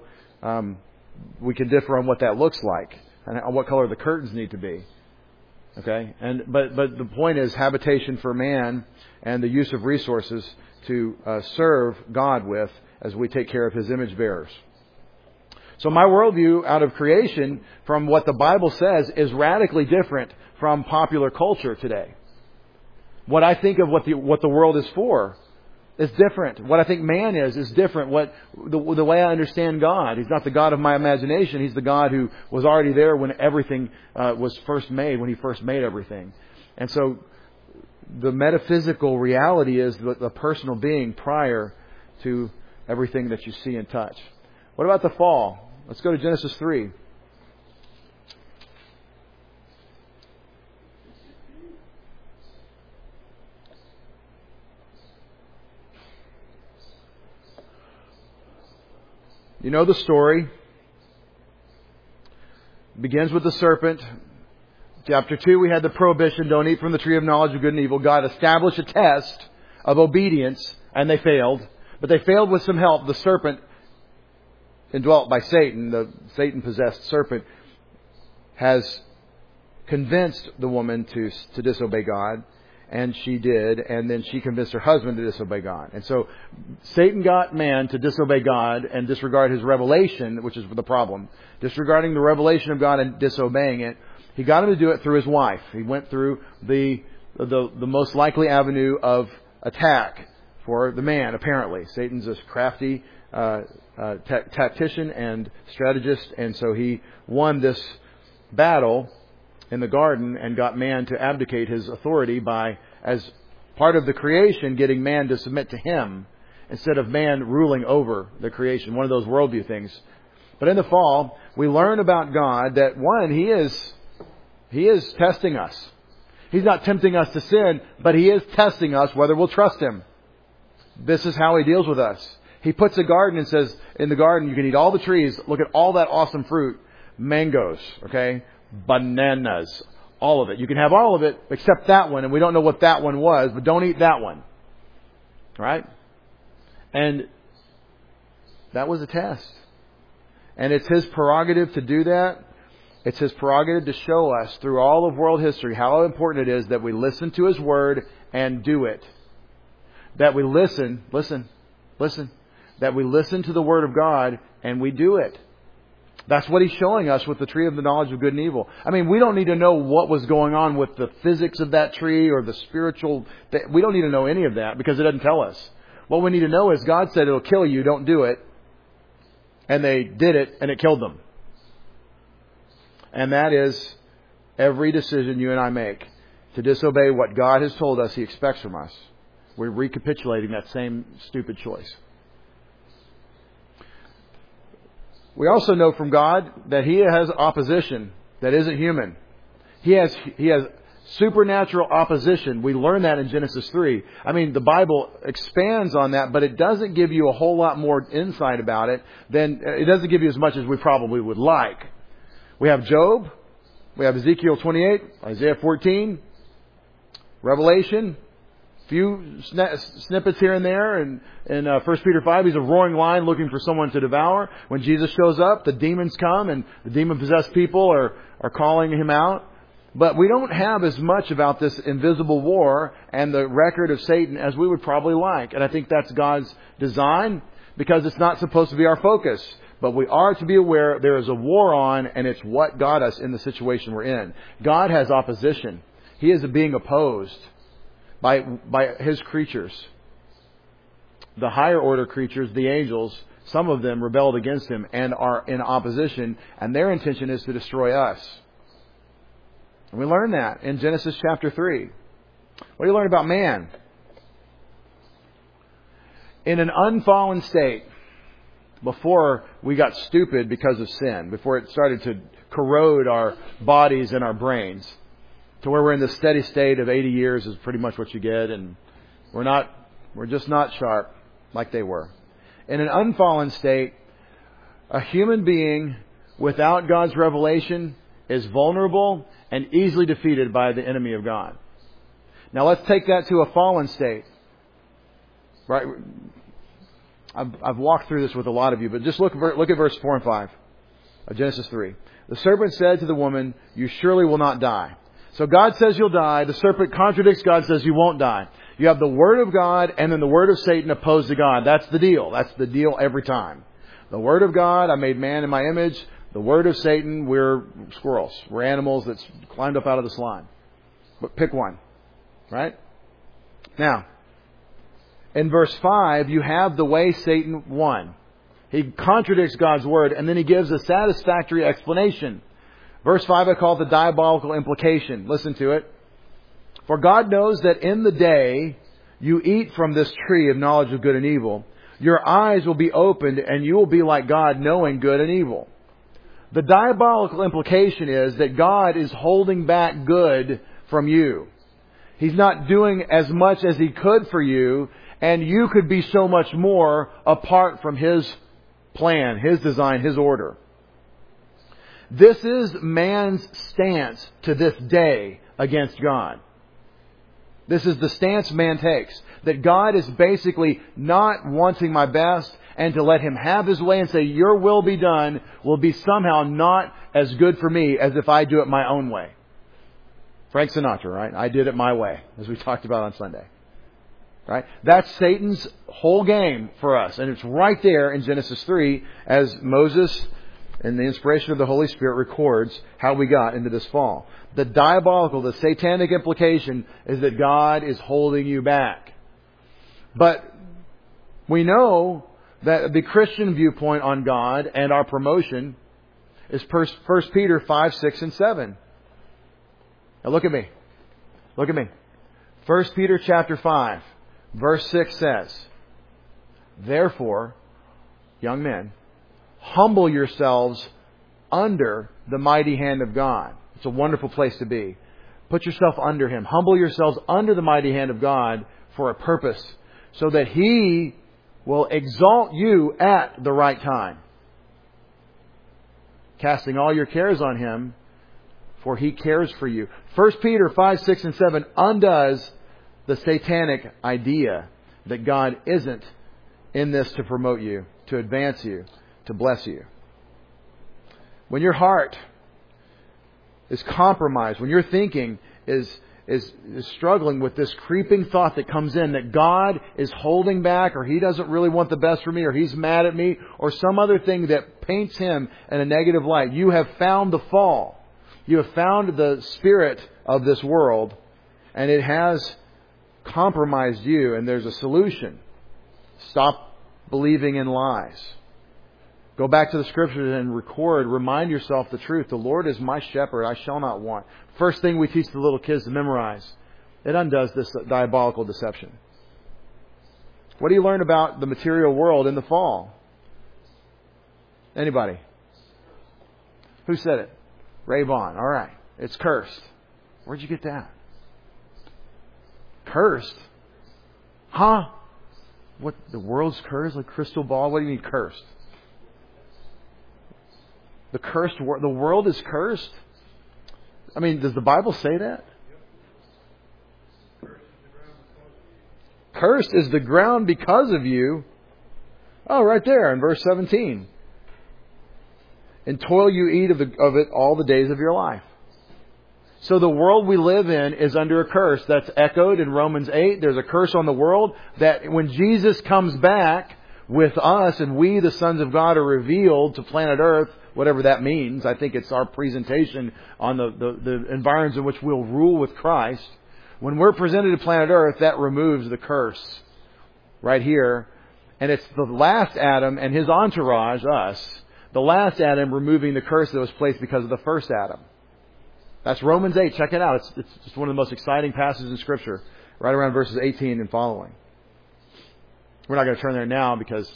we can differ on what that looks like and on what color the curtains need to be. Okay, but the point is habitation for man and the use of resources to serve God with as we take care of His image bearers. So my worldview out of creation from what the Bible says is radically different from popular culture today. What I think of what the world is for is different. What I think man is different. The way I understand God, He's not the God of my imagination. He's the God who was already there when everything was first made, when He first made everything. And so the metaphysical reality is the personal being prior to everything that you see and touch. What about the fall? Let's go to Genesis 3. You know the story. It begins with the serpent. Chapter 2, we had the prohibition, don't eat from the tree of knowledge of good and evil. God established a test of obedience, and they failed. But they failed with some help. The serpent, indwelt by Satan, the Satan-possessed serpent, has convinced the woman to disobey God. And she did, and then she convinced her husband to disobey God. And so Satan got man to disobey God and disregard His revelation, which is the problem. Disregarding the revelation of God and disobeying it. He got him to do it through his wife. He went through the most likely avenue of attack for the man, apparently. Satan's a crafty tactician and strategist, and so he won this battle in the garden and got man to abdicate his authority by, as part of the creation, getting man to submit to him instead of man ruling over the creation. One of those worldview things. But in the fall, we learn about God that, one, He is testing us. He's not tempting us to sin, but He is testing us whether we'll trust Him. This is how He deals with us. He puts a garden and says, in the garden you can eat all the trees. Look at all that awesome fruit. Mangoes, okay? Bananas. All of it. You can have all of it except that one, and we don't know what that one was, but don't eat that one. Right? And that was a test. And it's His prerogative to do that. It's His prerogative to show us through all of world history how important it is that we listen to His Word and do it. That we listen. That we listen to the Word of God and we do it. That's what He's showing us with the tree of the knowledge of good and evil. I mean, we don't need to know what was going on with the physics of that tree or the spiritual. We don't need to know any of that because it doesn't tell us. What we need to know is God said it'll kill you, don't do it. And they did it and it killed them. And that is every decision you and I make to disobey what God has told us He expects from us. We're recapitulating that same stupid choice. We also know from God that He has opposition that isn't human. He has supernatural opposition. We learn that in Genesis 3. I mean, the Bible expands on that, but it doesn't give you a whole lot more insight about it than it doesn't give you as much as we probably would like. We have Job, we have Ezekiel 28, Isaiah 14, Revelation, few snippets here and there. And in 1 Peter 5, he's a roaring lion looking for someone to devour. When Jesus shows up, the demons come and the demon-possessed people are calling Him out. But we don't have as much about this invisible war and the record of Satan as we would probably like. And I think that's God's design because it's not supposed to be our focus. But we are to be aware there is a war on, and it's what got us in the situation we're in. God has opposition. He is being opposed by His creatures. The higher order creatures, the angels, some of them rebelled against Him and are in opposition, and their intention is to destroy us. And we learn that in Genesis chapter 3. What do you learn about man? In an unfallen state, before we got stupid because of sin, before it started to corrode our bodies and our brains, to where we're in the steady state of 80 years is pretty much what you get, and we're just not sharp like they were. In an unfallen state, a human being without God's revelation is vulnerable and easily defeated by the enemy of God. Now let's take that to a fallen state. Right? I've walked through this with a lot of you, but just look at verse 4 and 5 of Genesis 3. The serpent said to the woman, "You surely will not die." So God says you'll die. The serpent contradicts God, says you won't die. You have the Word of God and then the Word of Satan opposed to God. That's the deal. That's the deal every time. The Word of God, I made man in my image. The Word of Satan, we're squirrels. We're animals that's climbed up out of the slime. But pick one. Right? Now, in verse 5, you have the way Satan won. He contradicts God's Word and then he gives a satisfactory explanation. Verse 5 I call it the diabolical implication. Listen to it. For God knows that in the day you eat from this tree of knowledge of good and evil, your eyes will be opened and you will be like God, knowing good and evil. The diabolical implication is that God is holding back good from you. He's not doing as much as He could for you, and you could be so much more apart from His plan, His design, His order. This is man's stance to this day against God. This is the stance man takes. That God is basically not wanting my best, and to let Him have His way and say, your will be done, will be somehow not as good for me as if I do it my own way. Frank Sinatra, right? I did it my way, as we talked about on Sunday. Right? That's Satan's whole game for us. And it's right there in Genesis 3 as Moses, in the inspiration of the Holy Spirit, records how we got into this fall. The diabolical, the satanic implication is that God is holding you back. But we know that the Christian viewpoint on God and our promotion is 1 Peter 5, 6, and 7. Now look at me. Look at me. 1 Peter chapter 5, verse 6 says, "Therefore, young men, humble yourselves under the mighty hand of God." It's a wonderful place to be. Put yourself under Him. Humble yourselves under the mighty hand of God for a purpose, so that He will exalt you at the right time, casting all your cares on Him, for He cares for you. 1 Peter 5, 6, and 7 undoes the satanic idea that God isn't in this to promote you, to advance you, to bless you. When your heart is compromised, when your thinking is struggling with this creeping thought that comes in that God is holding back, or He doesn't really want the best for me, or He's mad at me, or some other thing that paints Him in a negative light, you have found the fall. You have found the spirit of this world, and it has compromised you, and there's a solution. Stop believing in lies. Go back to the Scriptures and remind yourself the truth. The Lord is my shepherd, I shall not want. First thing we teach the little kids to memorize. It undoes this diabolical deception. What do you learn about the material world in the fall? Anybody? Who said it? Ray Vaughn. All right. It's cursed. Where'd you get that? Cursed? Huh? What? The world's cursed? Like crystal ball? What do you mean cursed? The cursed world. The world is cursed? I mean, does the Bible say that? Cursed is the ground because of you. Oh, right there in verse 17. "In toil you eat of it all the days of your life." So the world we live in is under a curse. That's echoed in Romans 8. There's a curse on the world that when Jesus comes back with us and we, the sons of God, are revealed to planet Earth, whatever that means. I think it's our presentation on the environments in which we'll rule with Christ. When we're presented to planet Earth, that removes the curse right here. And it's the last Adam and his entourage, us, the last Adam removing the curse that was placed because of the first Adam. That's Romans 8. Check it out. It's just one of the most exciting passages in Scripture, right around verses 18 and following. We're not going to turn there now because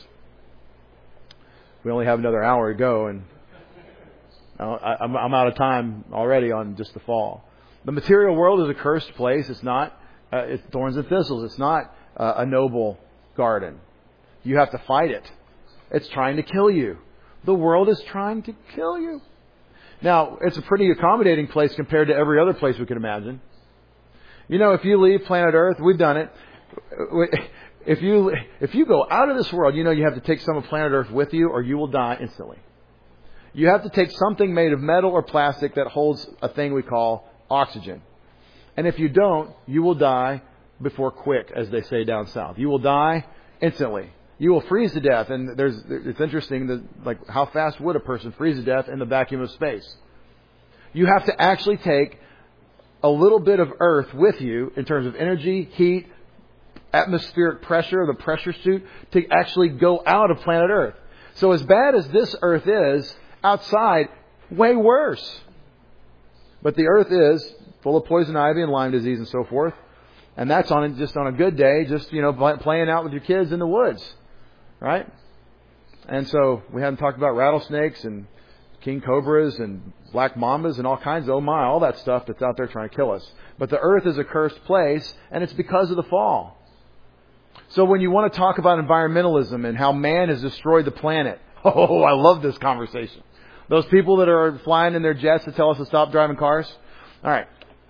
we only have another hour to go, and I'm out of time already on just the fall. The material world is a cursed place. It's not. It's thorns and thistles. It's not a noble garden. You have to fight it. It's trying to kill you. The world is trying to kill you. Now, it's a pretty accommodating place compared to every other place we can imagine. You know, if you leave planet Earth, we've done it. If you go out of this world, you know you have to take some of planet Earth with you or you will die instantly. You have to take something made of metal or plastic that holds a thing we call oxygen. And if you don't, you will die before quick, as they say down south. You will die instantly. You will freeze to death. And it's interesting that, like, how fast would a person freeze to death in the vacuum of space? You have to actually take a little bit of Earth with you in terms of energy, heat, atmospheric pressure, the pressure suit, to actually go out of planet Earth. So as bad as this Earth is, outside, way worse. But the Earth is full of poison ivy and Lyme disease and so forth. And that's just on a good day, just, playing out with your kids in the woods. Right? And so we haven't talked about rattlesnakes and king cobras and black mambas and all kinds of, all that stuff that's out there trying to kill us. But the earth is a cursed place, and it's because of the fall. So when you want to talk about environmentalism and how man has destroyed the planet, oh, I love this conversation. Those people that are flying in their jets to tell us to stop driving cars. All right.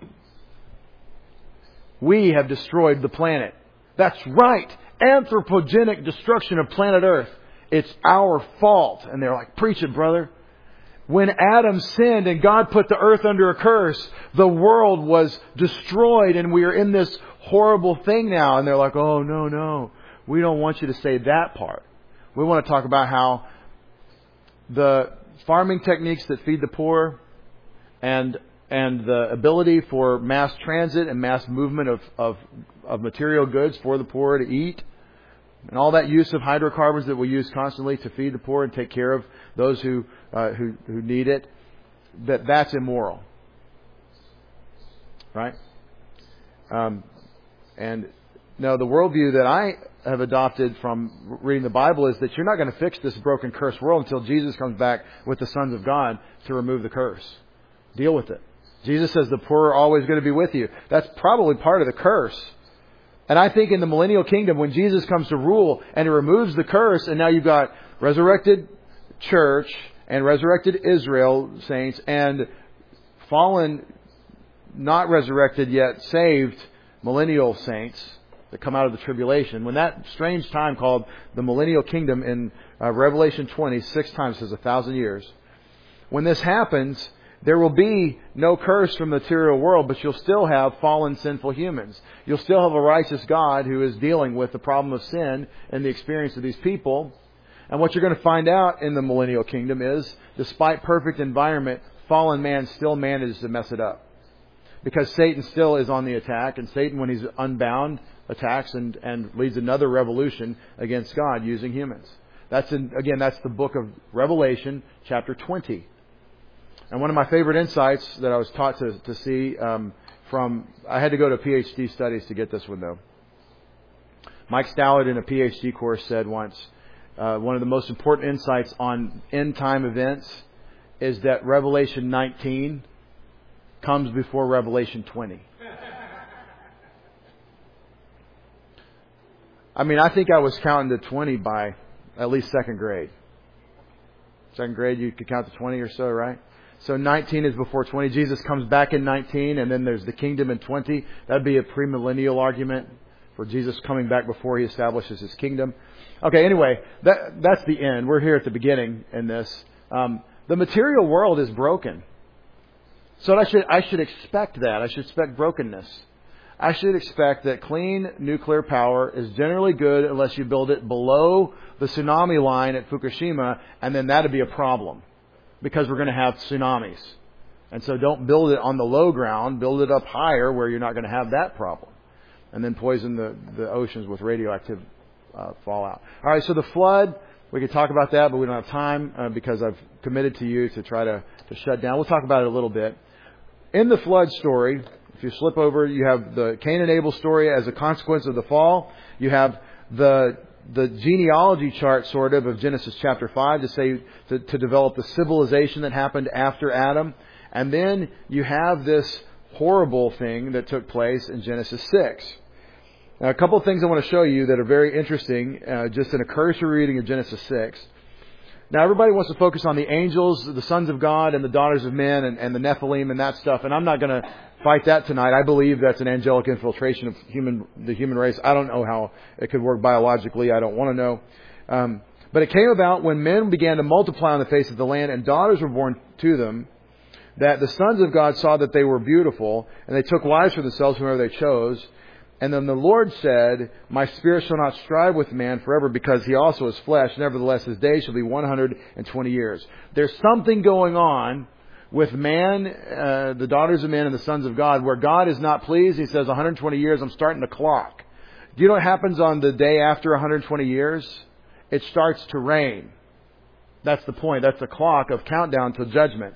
We have destroyed the planet. That's right. Anthropogenic destruction of planet Earth. It's our fault. And they're like, preach it, brother. When Adam sinned and God put the earth under a curse, the world was destroyed and we are in this horrible thing now. And they're like, oh, no. We don't want you to say that part. We want to talk about how the farming techniques that feed the poor and the ability for mass transit and mass movement of material goods for the poor to eat And all that use of hydrocarbons that we use constantly to feed the poor and take care of those who need it, that's immoral. Right? And no, the worldview that I have adopted from reading the Bible is that you're not going to fix this broken, cursed world until Jesus comes back with the sons of God to remove the curse. Deal with it. Jesus says the poor are always going to be with you. That's probably part of the curse. And I think in the millennial kingdom, when Jesus comes to rule and He removes the curse, and now you've got resurrected church and resurrected Israel saints and fallen, not resurrected yet, saved millennial saints that come out of the tribulation. When that strange time called the millennial kingdom in Revelation 20, 6 times says 1,000 years. When this happens, there will be no curse from the material world, but you'll still have fallen, sinful humans. You'll still have a righteous God who is dealing with the problem of sin and the experience of these people. And what you're going to find out in the millennial kingdom is, despite perfect environment, fallen man still manages to mess it up. Because Satan still is on the attack, and Satan, when he's unbound, attacks and leads another revolution against God using humans. That's the book of Revelation, chapter 20. And one of my favorite insights that I was taught to see I had to go to PhD studies to get this one though. Mike Stallard in a PhD course said once, one of the most important insights on end time events is that Revelation 19 comes before Revelation 20. I mean, I think I was counting to 20 by at least second grade. Second grade, you could count to 20 or so, right? So 19 is before 20. Jesus comes back in 19, and then there's the kingdom in 20. That'd be a premillennial argument for Jesus coming back before He establishes His kingdom. Okay, anyway, that's the end. We're here at the beginning in this. The material world is broken. So I should expect that. I should expect brokenness. I should expect that clean nuclear power is generally good unless you build it below the tsunami line at Fukushima, and then that'd be a problem. Because we're going to have tsunamis. And so don't build it on the low ground. Build it up higher where you're not going to have that problem. And then poison the oceans with radioactive fallout. All right, so the flood, we could talk about that, but we don't have time because I've committed to you to try to shut down. We'll talk about it a little bit. In the flood story, if you slip over, you have the Cain and Abel story as a consequence of the fall. You have the genealogy chart, sort of Genesis chapter 5 to develop the civilization that happened after Adam. And then you have this horrible thing that took place in Genesis 6. Now, a couple of things I want to show you that are very interesting, just in a cursory reading of Genesis 6. Now, everybody wants to focus on the angels, the sons of God, and the daughters of men, and the Nephilim and that stuff. And I'm not going to fight that tonight. I believe that's an angelic infiltration of the human race. I don't know how it could work biologically. I don't want to know. But it came about when men began to multiply on the face of the land and daughters were born to them, that the sons of God saw that they were beautiful, and they took wives for themselves whomever they chose. And then the Lord said, My spirit shall not strive with man forever, because he also is flesh. Nevertheless, his days shall be 120 years. There's something going on with man, the daughters of men and the sons of God, where God is not pleased. He says, 120 years, I'm starting the clock. Do you know what happens on the day after 120 years? It starts to rain. That's the point. That's the clock of countdown to judgment.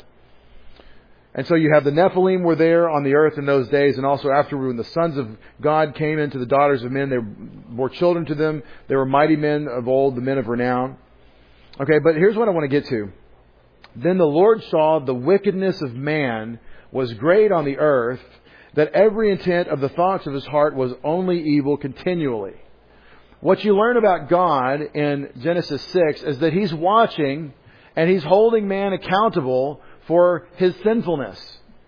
And so you have the Nephilim were there on the earth in those days, and also afterward when the sons of God came into the daughters of men, they bore children to them. They were mighty men of old, the men of renown. Okay, but here's what I want to get to. Then the Lord saw the wickedness of man was great on the earth, that every intent of the thoughts of his heart was only evil continually. What you learn about God in Genesis 6 is that He's watching and He's holding man accountable for his sinfulness.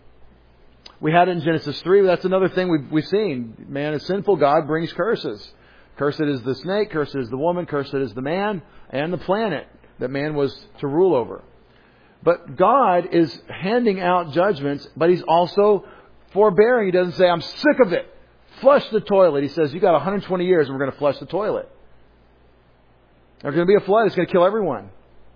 We had it in Genesis 3. That's another thing we've seen. Man is sinful. God brings curses. Cursed is the snake. Cursed is the woman. Cursed is the man and the planet that man was to rule over. But God is handing out judgments, but He's also forbearing. He doesn't say, I'm sick of it. Flush the toilet. He says, you got 120 years and we're going to flush the toilet. There's going to be a flood. It's going to kill everyone.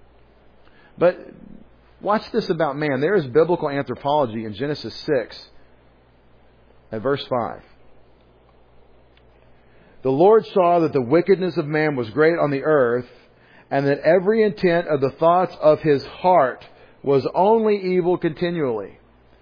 But watch this about man. There is biblical anthropology in Genesis 6 at verse 5. The Lord saw that the wickedness of man was great on the earth, and that every intent of the thoughts of his heart was only evil continually.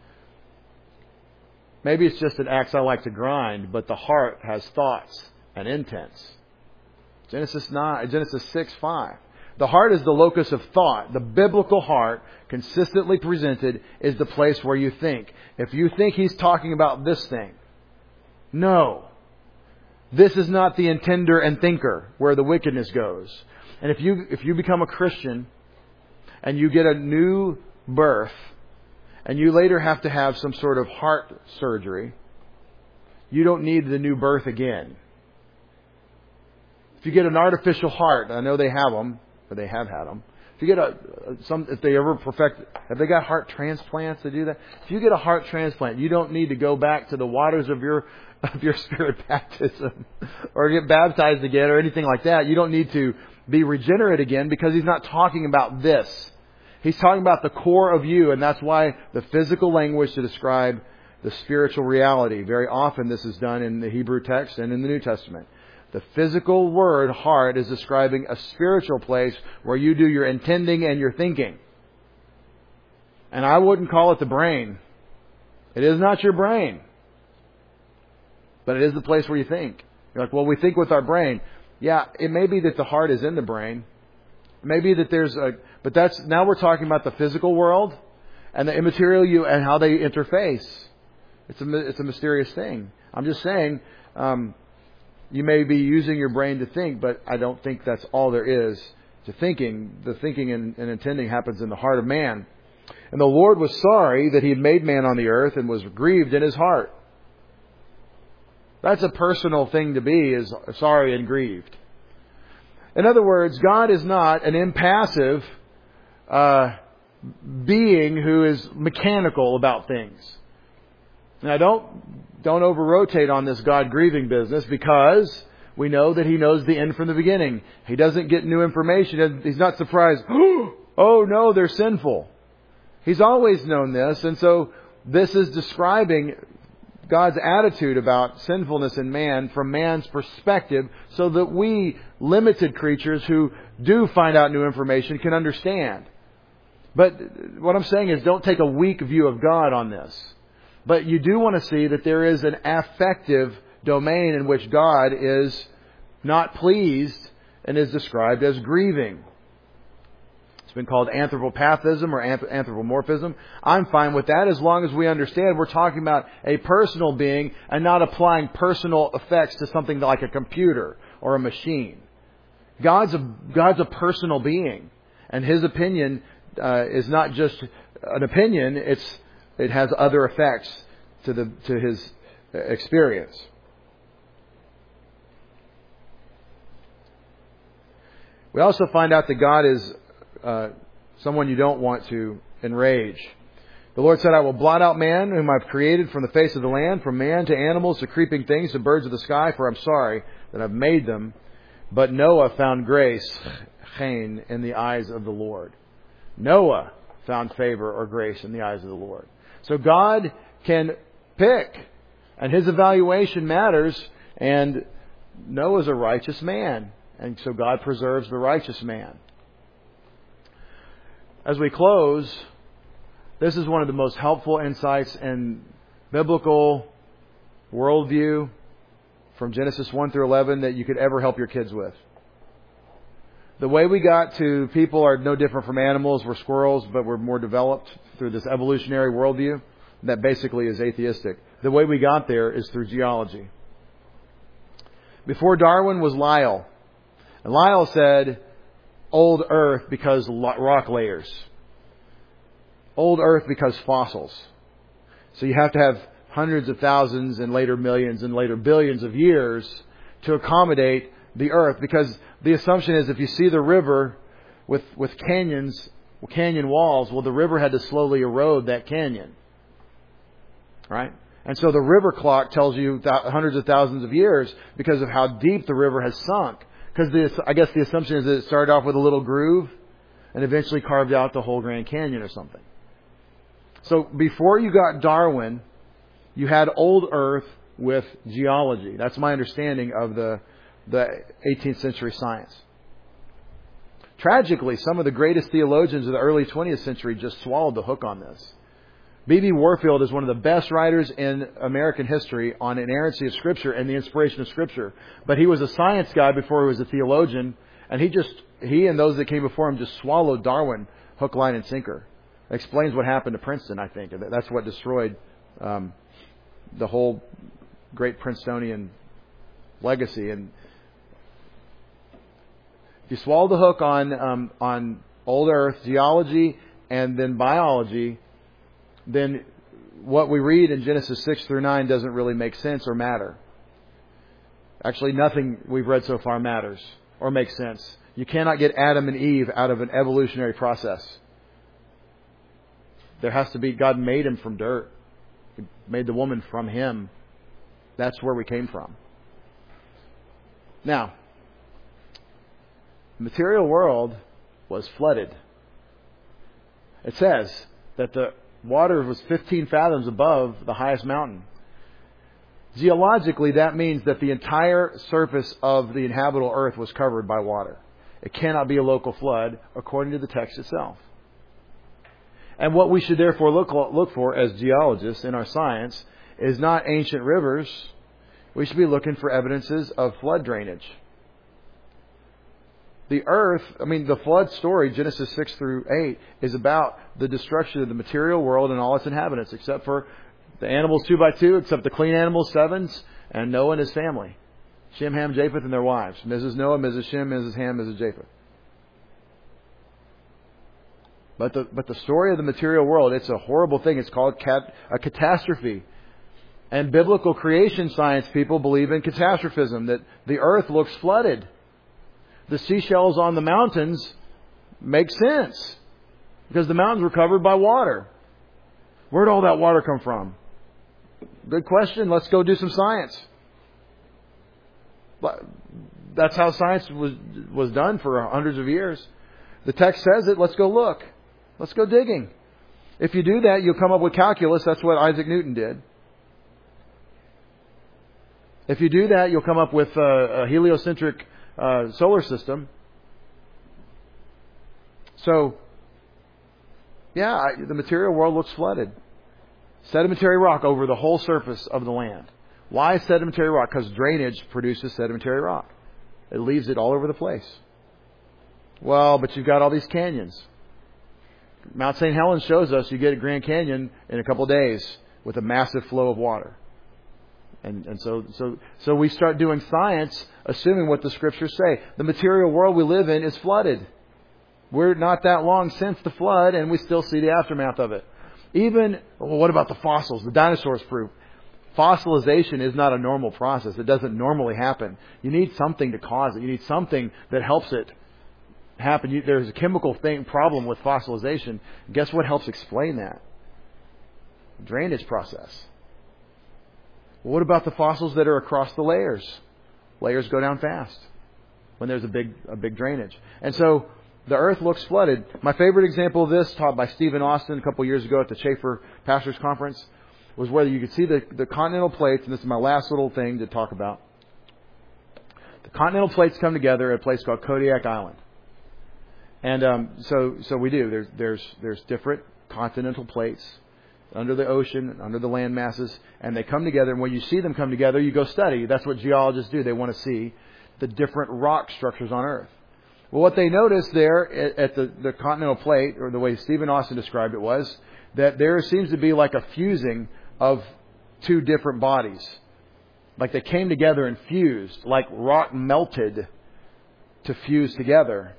Maybe it's just an axe I like to grind, but the heart has thoughts and intents. Genesis 6:5. The heart is the locus of thought. The biblical heart, consistently presented, is the place where you think. If you think he's talking about this thing, no. This is not the intender and thinker where the wickedness goes. And if you become a Christian and you get a new birth and you later have to have some sort of heart surgery, you don't need the new birth again. If you get an artificial heart, I know they have them, or they have had them. If you get if they ever have they got heart transplants to do that? If you get a heart transplant, you don't need to go back to the waters of your spirit baptism or get baptized again or anything like that. You don't need to be regenerate again, because he's not talking about this. He's talking about the core of you, and that's why the physical language to describe the spiritual reality. Very often this is done in the Hebrew text and in the New Testament. The physical word, heart, is describing a spiritual place where you do your intending and your thinking. And I wouldn't call it the brain. It is not your brain. But it is the place where you think. You're like, well, we think with our brain. Yeah, it may be that the heart is in the brain. Maybe that but now we're talking about the physical world and the immaterial you and how they interface. It's a mysterious thing. I'm just saying, you may be using your brain to think, but I don't think that's all there is to thinking. The thinking and intending happens in the heart of man. And the Lord was sorry that He had made man on the earth and was grieved in His heart. That's a personal thing to be, is sorry and grieved. In other words, God is not an impassive being who is mechanical about things. Now, don't over-rotate on this God grieving business, because we know that He knows the end from the beginning. He doesn't get new information. He's not surprised. Oh no, they're sinful. He's always known this, and so this is describing God's attitude about sinfulness in man from man's perspective, so that we, limited creatures who do find out new information, can understand. But what I'm saying is, don't take a weak view of God on this. But you do want to see that there is an affective domain in which God is not pleased and is described as grieving. It's been called anthropopathism or anthropomorphism. I'm fine with that, as long as we understand we're talking about a personal being and not applying personal effects to something like a computer or a machine. God's a personal being, and His opinion is not just an opinion. It has other effects to His experience. We also find out that God is someone you don't want to enrage. The Lord said, I will blot out man, whom I've created from the face of the land, from man to animals to creeping things to birds of the sky, for I'm sorry that I've made them. But Noah found grace, chen, in the eyes of the Lord. Noah found favor or grace in the eyes of the Lord. So God can pick, and His evaluation matters, and Noah's a righteous man, and so God preserves the righteous man. As we close, this is one of the most helpful insights in biblical worldview from Genesis 1 through 11 that you could ever help your kids with. The way we got to people are no different from animals. We're squirrels, but we're more developed through this evolutionary worldview that basically is atheistic. The way we got there is through geology. Before Darwin was Lyell. And Lyell said, old earth because rock layers. Old earth because fossils. So you have to have hundreds of thousands and later millions and later billions of years to accommodate the earth, because the assumption is if you see the river with canyon walls, well, the river had to slowly erode that canyon. Right? And so the river clock tells you hundreds of thousands of years because of how deep the river has sunk. Because I guess the assumption is that it started off with a little groove and eventually carved out the whole Grand Canyon or something. So before you got Darwin, you had old earth with geology. That's my understanding of the 18th century science. Tragically, some of the greatest theologians of the early 20th century just swallowed the hook on this. B.B. Warfield is one of the best writers in American history on inerrancy of Scripture and the inspiration of Scripture. But he was a science guy before he was a theologian, and he and those that came before him just swallowed Darwin hook, line, and sinker. It explains what happened to Princeton, I think. That's what destroyed the whole great Princetonian legacy. And if you swallow the hook on old Earth, geology, and then biology, then what we read in Genesis 6 through 9 doesn't really make sense or matter. Actually, nothing we've read so far matters or makes sense. You cannot get Adam and Eve out of an evolutionary process. There has to be, God made him from dirt. He made the woman from him. That's where we came from. Now, the material world was flooded. It says that the water was 15 fathoms above the highest mountain. Geologically, that means that the entire surface of the inhabitable earth was covered by water. It cannot be a local flood, according to the text itself. And what we should therefore look for as geologists in our science is not ancient rivers. We should be looking for evidences of flood drainage. The earth, the flood story, Genesis 6 through 8, is about the destruction of the material world and all its inhabitants, except for the animals 2 by 2, except the clean animals 7s, and Noah and his family. Shem, Ham, Japheth, and their wives. Mrs. Noah, Mrs. Shem, Mrs. Ham, Mrs. Japheth. But the story of the material world, it's a horrible thing. It's called a catastrophe. And biblical creation science people believe in catastrophism, that the earth looks flooded. The seashells on the mountains make sense because the mountains were covered by water. Where did all that water come from? Good question. Let's go do some science. But that's how science was done for hundreds of years. The text says it. Let's go look. Let's go digging. If you do that, you'll come up with calculus. That's what Isaac Newton did. If you do that, you'll come up with a heliocentric solar system. So, the material world looks flooded. Sedimentary rock over the whole surface of the land. Why sedimentary rock? Because drainage produces sedimentary rock. It leaves it all over the place. Well, but you've got all these canyons. Mount St. Helens shows us you get a Grand Canyon in a couple of days with a massive flow of water. And so we start doing science assuming what the Scriptures say. The material world we live in is flooded. We're not that long since the flood, and we still see the aftermath of it. What about the fossils? The dinosaurs prove fossilization is not a normal process. It doesn't normally happen. You need something to cause it. You need something that helps it happen. There's a chemical problem with fossilization. Guess what helps explain that? Drainage process. Well, what about the fossils that are across the layers? Layers go down fast when there's a big drainage. And so the earth looks flooded. My favorite example of this, taught by Stephen Austin a couple years ago at the Schaefer Pastors Conference, was where you could see the continental plates, and this is my last little thing to talk about. The continental plates come together at a place called Kodiak Island. And so we do. There's different continental plates under the ocean, under the land masses, and they come together. And when you see them come together, you go study. That's what geologists do. They want to see the different rock structures on Earth. Well, what they noticed there at the continental plate, or the way Stephen Austin described it, was that there seems to be like a fusing of two different bodies. Like they came together and fused, like rock melted to fuse together.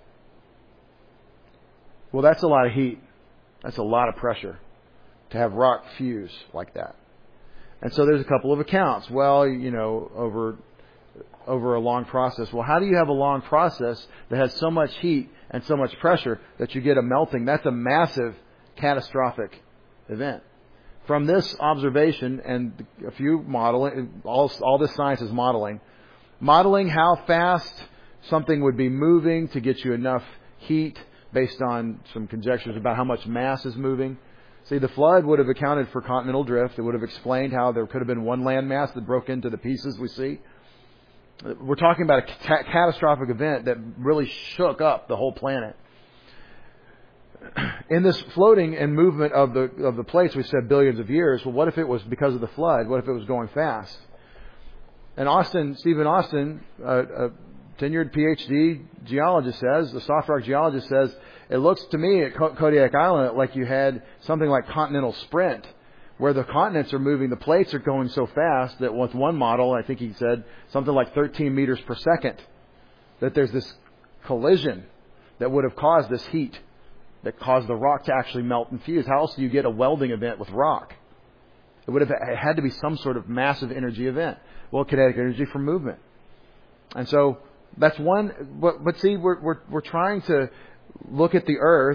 Well, that's a lot of heat. That's a lot of pressure to have rock fuse like that. And so there's a couple of accounts. Well, over a long process. Well, how do you have a long process that has so much heat and so much pressure that you get a melting? That's a massive, catastrophic event. From this observation and a few modeling, all this science is modeling how fast something would be moving to get you enough heat based on some conjectures about how much mass is moving. See, the flood would have accounted for continental drift. It would have explained how there could have been one landmass that broke into the pieces we see. We're talking about a catastrophic event that really shook up the whole planet. In this floating and movement of the plates, we said billions of years. Well, what if it was because of the flood? What if it was going fast? And Stephen Austin, a tenured PhD geologist says, the soft rock geologist says, it looks to me at Kodiak Island like you had something like continental sprint, where the continents are moving, the plates are going so fast that with one model, I think he said, something like 13 meters per second, that there's this collision that would have caused this heat, that caused the rock to actually melt and fuse. How else do you get a welding event with rock? It had to be some sort of massive energy event. Well, kinetic energy from movement. And so that's one. But see, we're trying to look at the earth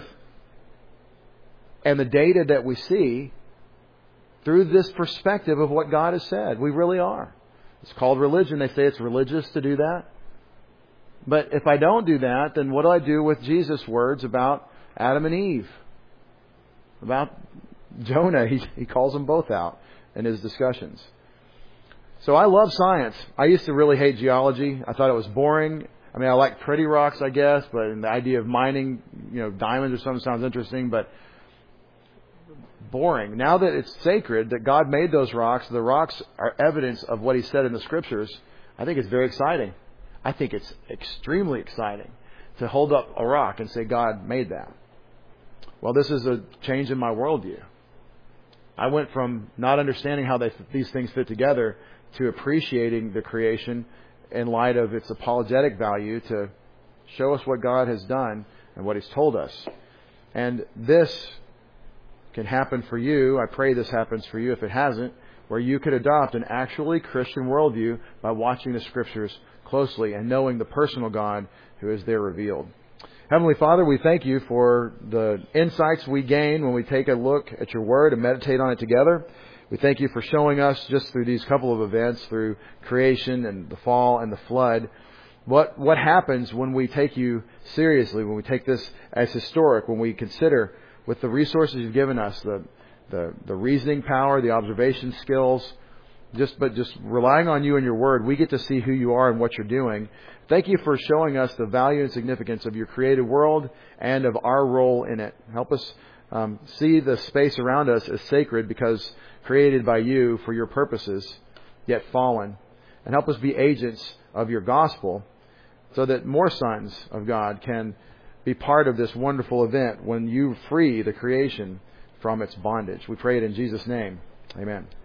and the data that we see through this perspective of what God has said. We really are. It's called religion. They say it's religious to do that. But if I don't do that, then what do I do with Jesus' words about Adam and Eve? About Jonah, he calls them both out in his discussions. So I love science. I used to really hate geology. I thought it was boring. I mean, I like pretty rocks, I guess, but the idea of mining, diamonds or something sounds interesting, but boring. Now that it's sacred, that God made those rocks, the rocks are evidence of what He said in the Scriptures, I think it's very exciting. I think it's extremely exciting to hold up a rock and say, God made that. Well, this is a change in my worldview. I went from not understanding how these things fit together to appreciating the creation in light of its apologetic value to show us what God has done and what He's told us. And this can happen for you. I pray this happens for you if it hasn't, where you could adopt an actually Christian worldview by watching the Scriptures closely and knowing the personal God who is there revealed. Heavenly Father, we thank You for the insights we gain when we take a look at Your Word and meditate on it together. We thank You for showing us just through these couple of events, through creation and the fall and the flood, what happens when we take You seriously, when we take this as historic, when we consider with the resources You've given us, the reasoning power, the observation skills, just relying on You and Your Word, we get to see who You are and what You're doing. Thank You for showing us the value and significance of Your created world and of our role in it. Help us see the space around us as sacred because created by You for Your purposes, yet fallen. And help us be agents of Your gospel so that more sons of God can be part of this wonderful event when You free the creation from its bondage. We pray it in Jesus' name. Amen.